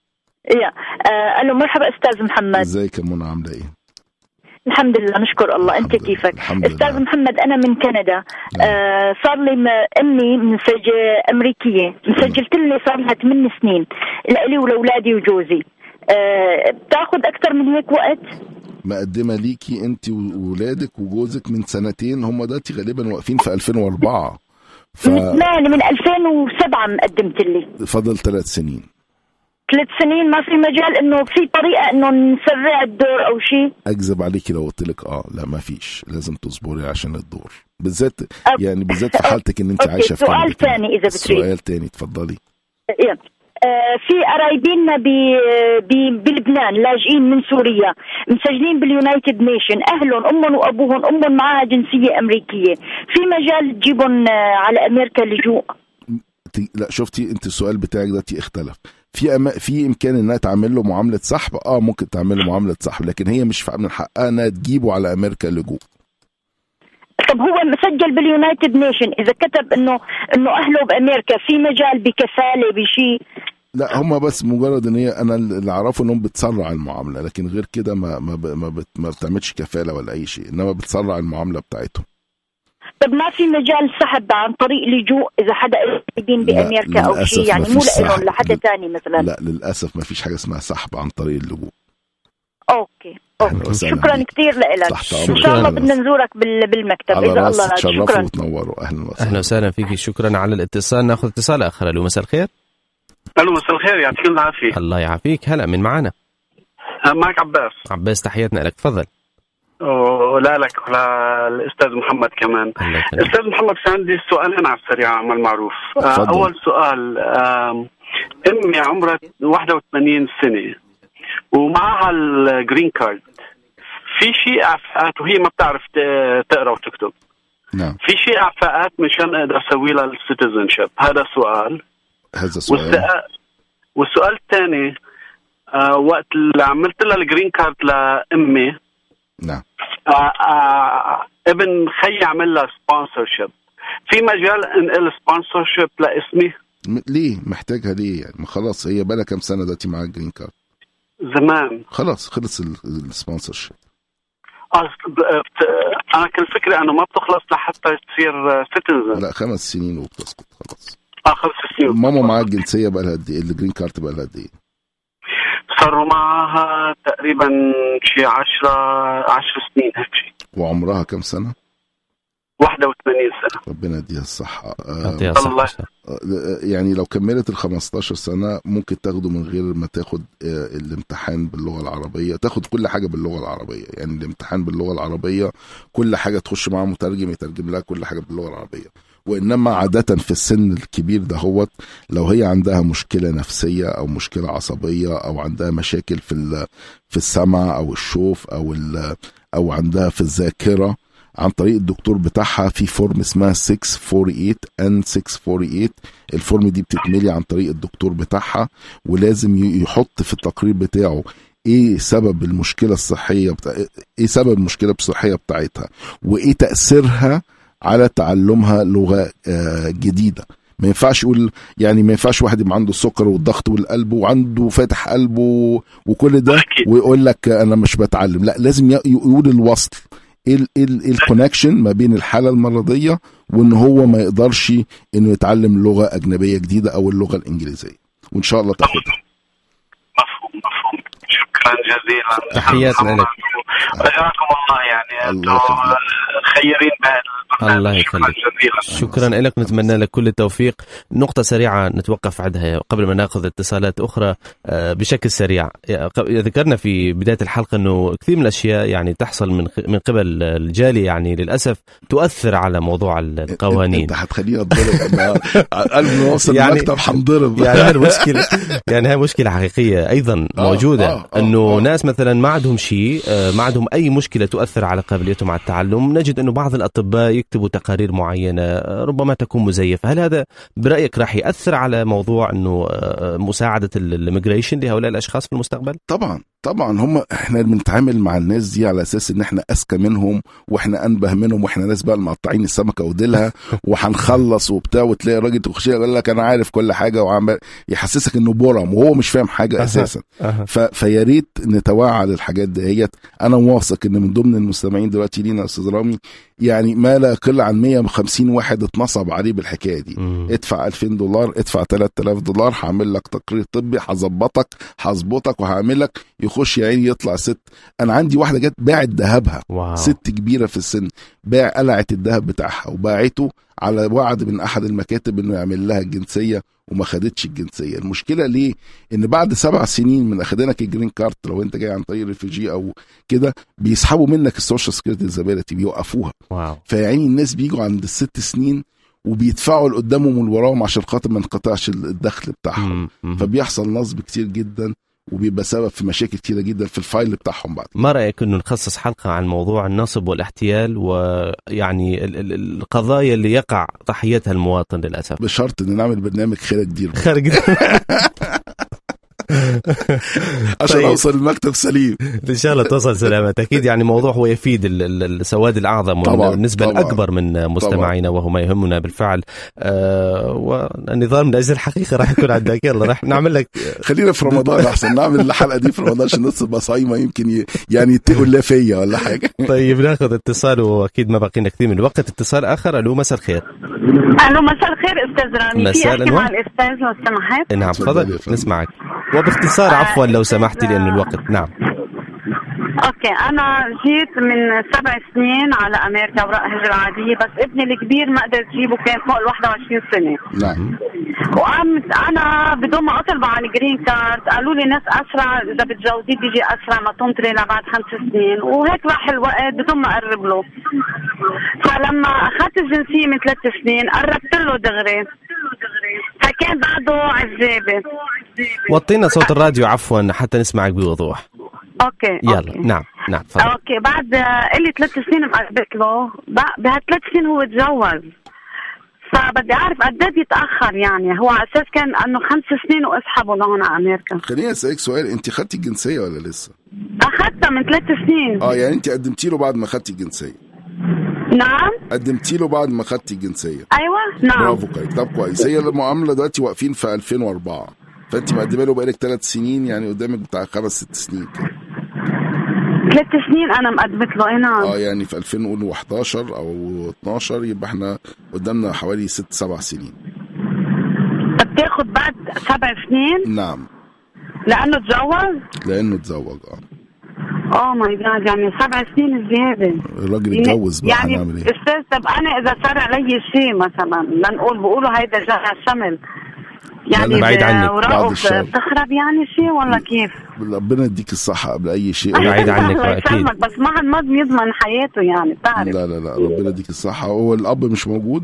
الو مرحبا استاذ محمد. ازيك يا منى، عامله ايه؟ الحمد لله نشكر الله. انت كيفك؟ استاذ محمد انا من كندا. صار لي امي امريكيه مسجلت لي صار لها 8 سنين لي ولاولادي وجوزي. بتاخذ اكثر من هيك وقت؟ مقدمه ليكي انت وولادك وجوزك من سنتين، هم دلوقتي غالبا واقفين في 2004. من 2007 مقدمت لي. فضل 3 سنين. 3 سنين ما في مجال انه في طريقه انه نسرع الدور او شيء؟ اكذب عليكي لو قلت لك لا ما فيش، لازم تصبري عشان الدور بالذات يعني بالذات في حالتك ان انت عايشه في سؤال ثاني اذا بتريد. سؤال ثاني اتفضلي. في قرايبيننا بلبنان لاجئين من سوريا مسجلين باليونايتد نيشن، اهلهم امهم وابوهم امهم معها جنسيه امريكيه، في مجال تجيبهم على امريكا لجوء؟ لا شفتي انت السؤال بتاعك ده اختلف. في امكان انها تعمل له معامله سحب، ممكن تعمل له معامله سحب، لكن هي مش من حقها انها تجيبه على امريكا لجوء. طب هو مسجل باليونايتد نيشن، اذا كتب انه اهله بامريكا في مجال بكفاله بشيء؟ لا هم بس مجرد ان هي انا اللي اعرفه انهم بتسرع المعامله، لكن غير كده ما بتعملش كفاله ولا اي شيء، انما بتسرع المعامله بتاعتهم. طب ما في مجال سحب عن طريق لجوء اذا حدا قاعدين بامريكا او شيء، يعني مو لهم لحد ثاني مثلا؟ لا للاسف ما فيش حاجه اسمها سحب عن طريق اللجوء. اوكي شكرا كثير لك. ان شاء الله بدنا نزورك بالمكتب اذا الله راد. شكرا وتنوروا. اهلا وسهلا فيك. شكرا على الاتصال. ناخذ اتصال اخر. الو مساء الخير. الو مساء الخير، يعطيكم العافيه. الله يعافيك. هلا، من معنا؟ معك عباس. تحياتنا لك، تفضل. ولا لك ولا الاستاذ محمد كمان. استاذ محمد في عندي سؤالين على السريع عمل معروف. اول سؤال، امي عمرها 81 سنه ومعها الجرين كارد، في شيء اعفاءات وهي ما بتعرف تقرا وتكتب. نعم. في شيء اعفاءات مشان اقدر اسوي لها السيتيزنشيب؟ هذا سؤال. والسؤال الثاني، وقت اللي عملت لها الجرين كارد لامي، نعم، ابن خي عمل لها سبونسرشيب، في مجال انقل سبونسرشيب لاسمي؟ ليه محتاجها ليه يعني؟ ما خلاص هي بقى كم سنه دلوقتي معاها الجرين كارد؟ زمان خلاص خلص السبونسرشيب. انا كان فكري انه ما بتخلص لحتى تصير سيتيزن. لا 5 سنين وبتسقط خلاص. 5 سنين. ماما معاها الجنسيه بقى لها قد ايه؟ الجرين كارد بقى لها قد ايه؟ صاروا معها تقريبا شي 10 سنين هيك شيء. وعمرها كم سنه؟ 81 سنه. ربنا يديها الصحه. يديها الصحه. يعني لو كملت 15 سنه ممكن تاخده من غير ما تاخد الامتحان باللغه العربيه، تاخد كل حاجه باللغه العربيه، يعني الامتحان باللغه العربيه كل حاجه تخش معاه مترجم يترجم لها كل حاجه باللغه العربيه. وإنما عادة في السن الكبير ده لو هي عندها مشكلة نفسية أو مشكلة عصبية أو عندها مشاكل في السمع أو الشوف أو عندها في الذاكرة، عن طريق الدكتور بتاعها في فورم اسمها 648 N648. الفورم دي بتتملي عن طريق الدكتور بتاعها، ولازم يحط في التقرير بتاعه ايه سبب المشكلة الصحية ايه سبب المشكلة الصحية بتاعتها وايه تأثيرها على تعلمها لغة جديدة. ما ينفعش يقول يعني ما ينفعش واحد يبقى عنده السكر والضغط والقلب وعنده فاتح قلبه وكل ده ويقول لك انا مش بتعلم. لا، لازم يقول الوصل، ايه الكونكشن ما بين الحالة المرضية وان هو ما يقدرش انه يتعلم لغة اجنبية جديدة او اللغة الانجليزية، وان شاء الله تاخدها. مفهوم. شكرا جزيلا، تحياتنا لك. أجراكم الله، يعني أنتم خيرين بهذا. الله يخليك، شكرا لك، نتمنى لك كل التوفيق. نقطة سريعة نتوقف عندها قبل ما ناخذ اتصالات أخرى بشكل سريع. ذكرنا في بداية الحلقة أنه كثير من الأشياء يعني تحصل من قبل الجالية، يعني للأسف تؤثر على موضوع القوانين. أنت هتخليني أضرب قبل ما أوصل المكتب هنضرب. يعني المشكلة يعني هي مشكلة حقيقية أيضا موجودة، أنه ناس مثلا ما عندهم شيء، ما عندهم أي مشكلة تؤثر على قابليتهم على التعلم. نجد أنه بعض الأطباء يكتبوا تقارير معينة ربما تكون مزيفة. هل هذا برأيك راح يأثر على موضوع أنه مساعدة الإميجريشن لهؤلاء الأشخاص في المستقبل؟ طبعا احنا بنتعامل مع الناس دي على اساس ان احنا اذكى منهم واحنا انبه منهم واحنا ناس بقى مقطعين السمكه وديلها وهنخلص وبتاع، وتلاقي راجل تخش يقول لك انا عارف كل حاجه وعمال يحسسك انه بورم وهو مش فاهم حاجه اساسا. فيا ريت نتوعى على الحاجات ديت. انا واثق ان من ضمن المستمعين دلوقتي لينا استاذ رامي يعني ما لا يقل عن 150 واحد اتنصب عليه بالحكايه دي. ادفع $2000، ادفع $3000، هعمل لك تقرير طبي، هظبطك وهعمل لك. يخش يا عيني يطلع ست. انا عندي واحده جت باعت ذهبها، ست كبيره في السن، قلعت الذهب بتاعها وباعته على وعد من احد المكاتب انه يعمل لها الجنسيه وما خدتش الجنسيه. المشكله ليه؟ ان بعد 7 سنين من اخدانك الجرين كارت لو انت جاي عن طريق الريفوجي او كده بيسحبوا منك السوشيال سكيورتي ديزابيلتي، بيوقفوها. فيعني الناس بيجوا عند ال6 سنين وبيدفعوا اللي قدامهم والوراهم عشان خاطر ما انقطعش الدخل بتاعهم. فبيحصل نصب كتير جدا وبيبقى سبب في مشاكل كتيرة جدا في الفايل بتاعهم بعد. ما رأيك انه نخصص حلقة عن موضوع النصب والاحتيال ويعني القضايا اللي يقع ضحيتها المواطن للأسف؟ بشرط ان نعمل برنامج خارج دير عشان اوصل المكتب سليم ان شاء الله توصل سلامة. اكيد يعني موضوع هو يفيد السواد الاعظم والنسبة الاكبر من مستمعينا وهو ما يهمنا بالفعل. والنظام من اجل الحقيقة راح يكون عندك. يلا راح نعمل لك خلينا في رمضان احسن، نعمل الحلقة دي في رمضان عشان نص بصايمة يمكن يعني يتقوا لا فيا ولا حاجة. طيب ناخذ اتصال واكيد ما باقينا كثير من الوقت. اتصال اخر. الو مساء الخير. الو مساء الخير استاذ رامي، في احكي مع الاستاذ لو سمحت؟ نعم تفضل نسمعك وباختصار عفوا لو سمحتي لأن الوقت. نعم اوكي، انا جيت من 7 سنين على امريكا وراء هجرة عادية، بس ابني الكبير ما قدرت اجيبه، كان فوق 21 سنة. نعم. وقامت انا بدون ما اطلب عن الجرين كارد قالوا لي ناس اسرع اذا بتجوزيه بيجي اسرع ما تنطري لبعد 5 سنين، وهيك راح الوقت بدون ما اقرب له. فلما اخذت الجنسية من 3 سنين قربت له دغري، فكان بعده عزابة. وطينا صوت الراديو عفوا حتى نسمعك بوضوح. اوكي يلا. نعم فضل. اوكي، بعد لي 3 سنين مقربت له، بهال3 سنين هو تجوز، فبدي اعرف قد ايه بيتاخر. يعني هو على اساس كان انه 5 سنين واسحبوا لهون على امريكا. خليني اسالك سؤال، انت خدتي الجنسيه ولا لسه؟ اخذتها من 3 سنين. يعني انت قدمتي له بعد ما خدتي الجنسيه؟ نعم قدمتي له بعد ما خدتي الجنسيه. ايوه نعم. برافو كويس. طب كويس. هي المعامله دلوقتي واقفين في 2004، فانت مقدمه له بقالك 3 سنين، يعني قدامك بتاع 5-6 سنين كده. 3 سنين انا مقدمت له. نعم. يعني في 2011 او 12 يبقى احنا قدامنا حوالي 6-7 سنين. بتاخد بعد 7 سنين؟ نعم. لانه تزوج؟ لانه تزوج. اوه ماي جاد، يعني 7 سنين زياده. الراجل اتجوز بقى، يعني هنعمل ايه؟ استاذ طب انا اذا صار علي شيء مثلا بيقولوا هيدا جرح شمل، يعني بعيد عنك بعد الشر بتخرب يعني شيء ولا كيف؟ ربنا يديك الصحة قبل أي شيء. بعيد عنك أكيد. بس ما يضمن حياته يعني بتعرف. لا ربنا يديك الصحة. هو الأب مش موجود؟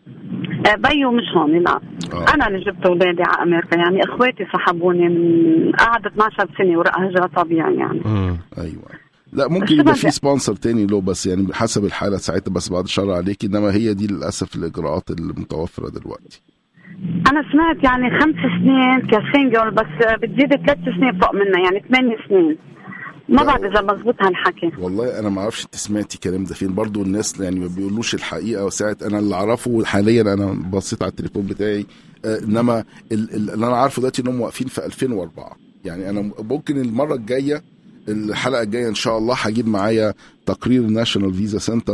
بيو مش هون. لا أنا اللي جبت أولادي على أمريكا، يعني إخواتي سحبوني من قعد 12 سنة وراء هجرة طبيعي يعني. أيوة. لا ممكن يبقى في سبونسر تاني له، بس يعني حسب الحالة ساعتها، بس بعد الشر عليك. إنما هي دي للأسف الإجراءات المتوفرة دلوقتي. أنا سمعت يعني 5 سنين كسنجل، بس بتزيد 3 سنين فوق منها، يعني 8 سنين. ما بعرف اذا مزبوط هالحكي. والله انا ما اعرفش انت سمعتي الكلام ده فين. برضو الناس يعني ما بيقولوش الحقيقه. وساعه انا اللي اعرفه حاليا، انا بصيت على التليفون بتاعي، انما اللي انا عارفه دلوقتي انهم واقفين في 2004. يعني انا ممكن المره الجايه، الحلقه الجايه ان شاء الله هجيب معايا تقرير الناشونال فيزا سنتر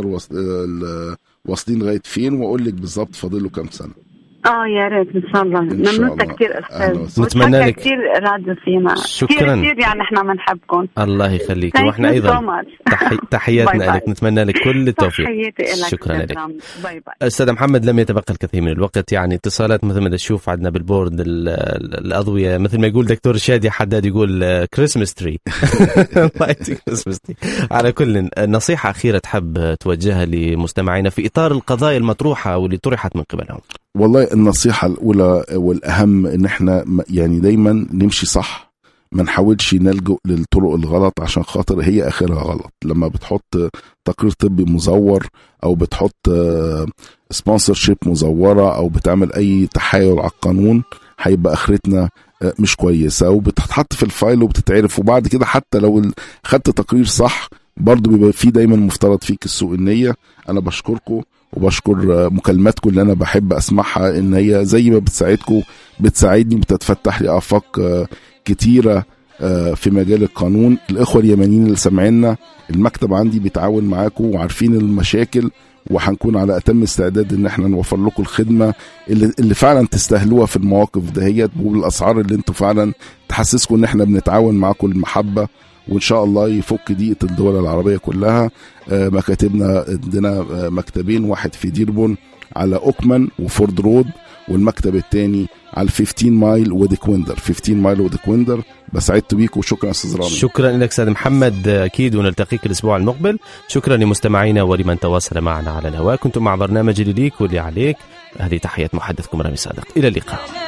واصلين لغايه فين، واقول لك بالظبط فاضل له كام سنه. يا ريت ان شاء الله. ممنونة كثير استاذ، نتمنى لك كثير راديو سينا. شكرا كثير يعني احنا بنحبكم. الله يخليك، واحنا ايضا تحياتنا لك، نتمنى لك كل التوفيق. شكرا لك. باي باي. استاذ محمد، لم يتبقى الكثير من الوقت، يعني اتصالات مثل ما تشوف عندنا بالبورد الاضويه، مثل ما يقول دكتور شادي حداد يقول كريسمس تري. كريسمس تري. على كل، نصيحه اخيره تحب توجهها لمستمعينا في اطار القضايا المطروحه واللي طرحت من قبلهم؟ والله النصيحة الأولى والأهم إن إحنا يعني دايما نمشي صح، ما نحاولش نلجؤ للطرق الغلط عشان خاطر هي آخرها غلط. لما بتحط تقرير طبي مزور أو بتحط سبونسرشيب مزورة أو بتعمل أي تحايل على القانون، هيبقى آخرتنا مش كويسة وبتتحط في الفايل وبتتعرف. وبعد كده حتى لو خدت تقرير صح برضو بيبقى فيه دايما مفترض فيك السوء النية. أنا بشكركم وبشكر مكالماتكم اللي أنا بحب أسمعها، إن هي زي ما بتساعدكم بتساعدني، بتتفتح لي آفاق كتيرة في مجال القانون. الإخوة اليمنيين اللي سمعنا، المكتب عندي بيتعاون معاكم وعارفين المشاكل، وهنكون على أتم استعداد إن احنا نوفر لكم الخدمة اللي فعلا تستاهلوها في المواقف دهيت، وبالأسعار اللي انتوا فعلا تحسسكم إن احنا بنتعاون معاكم المحبة. وإن شاء الله يفك ضيقة الدول العربية كلها. مكاتبنا عندنا مكتبين، واحد في ديربون على أوكمان وفورد رود، والمكتب الثاني على 15 مايل وديكويندر. 15 مايل وديكويندر. بسعدت بيك وشكرا أستاذ رامي. شكرا لك أستاذ محمد، أكيد ونلتقيك الأسبوع المقبل. شكرا لمستمعينا ولمن تواصل معنا على الهواء. كنتم مع برنامج اللي ليك واللي عليك. هذه تحية محدثكم رامي صادق، إلى اللقاء.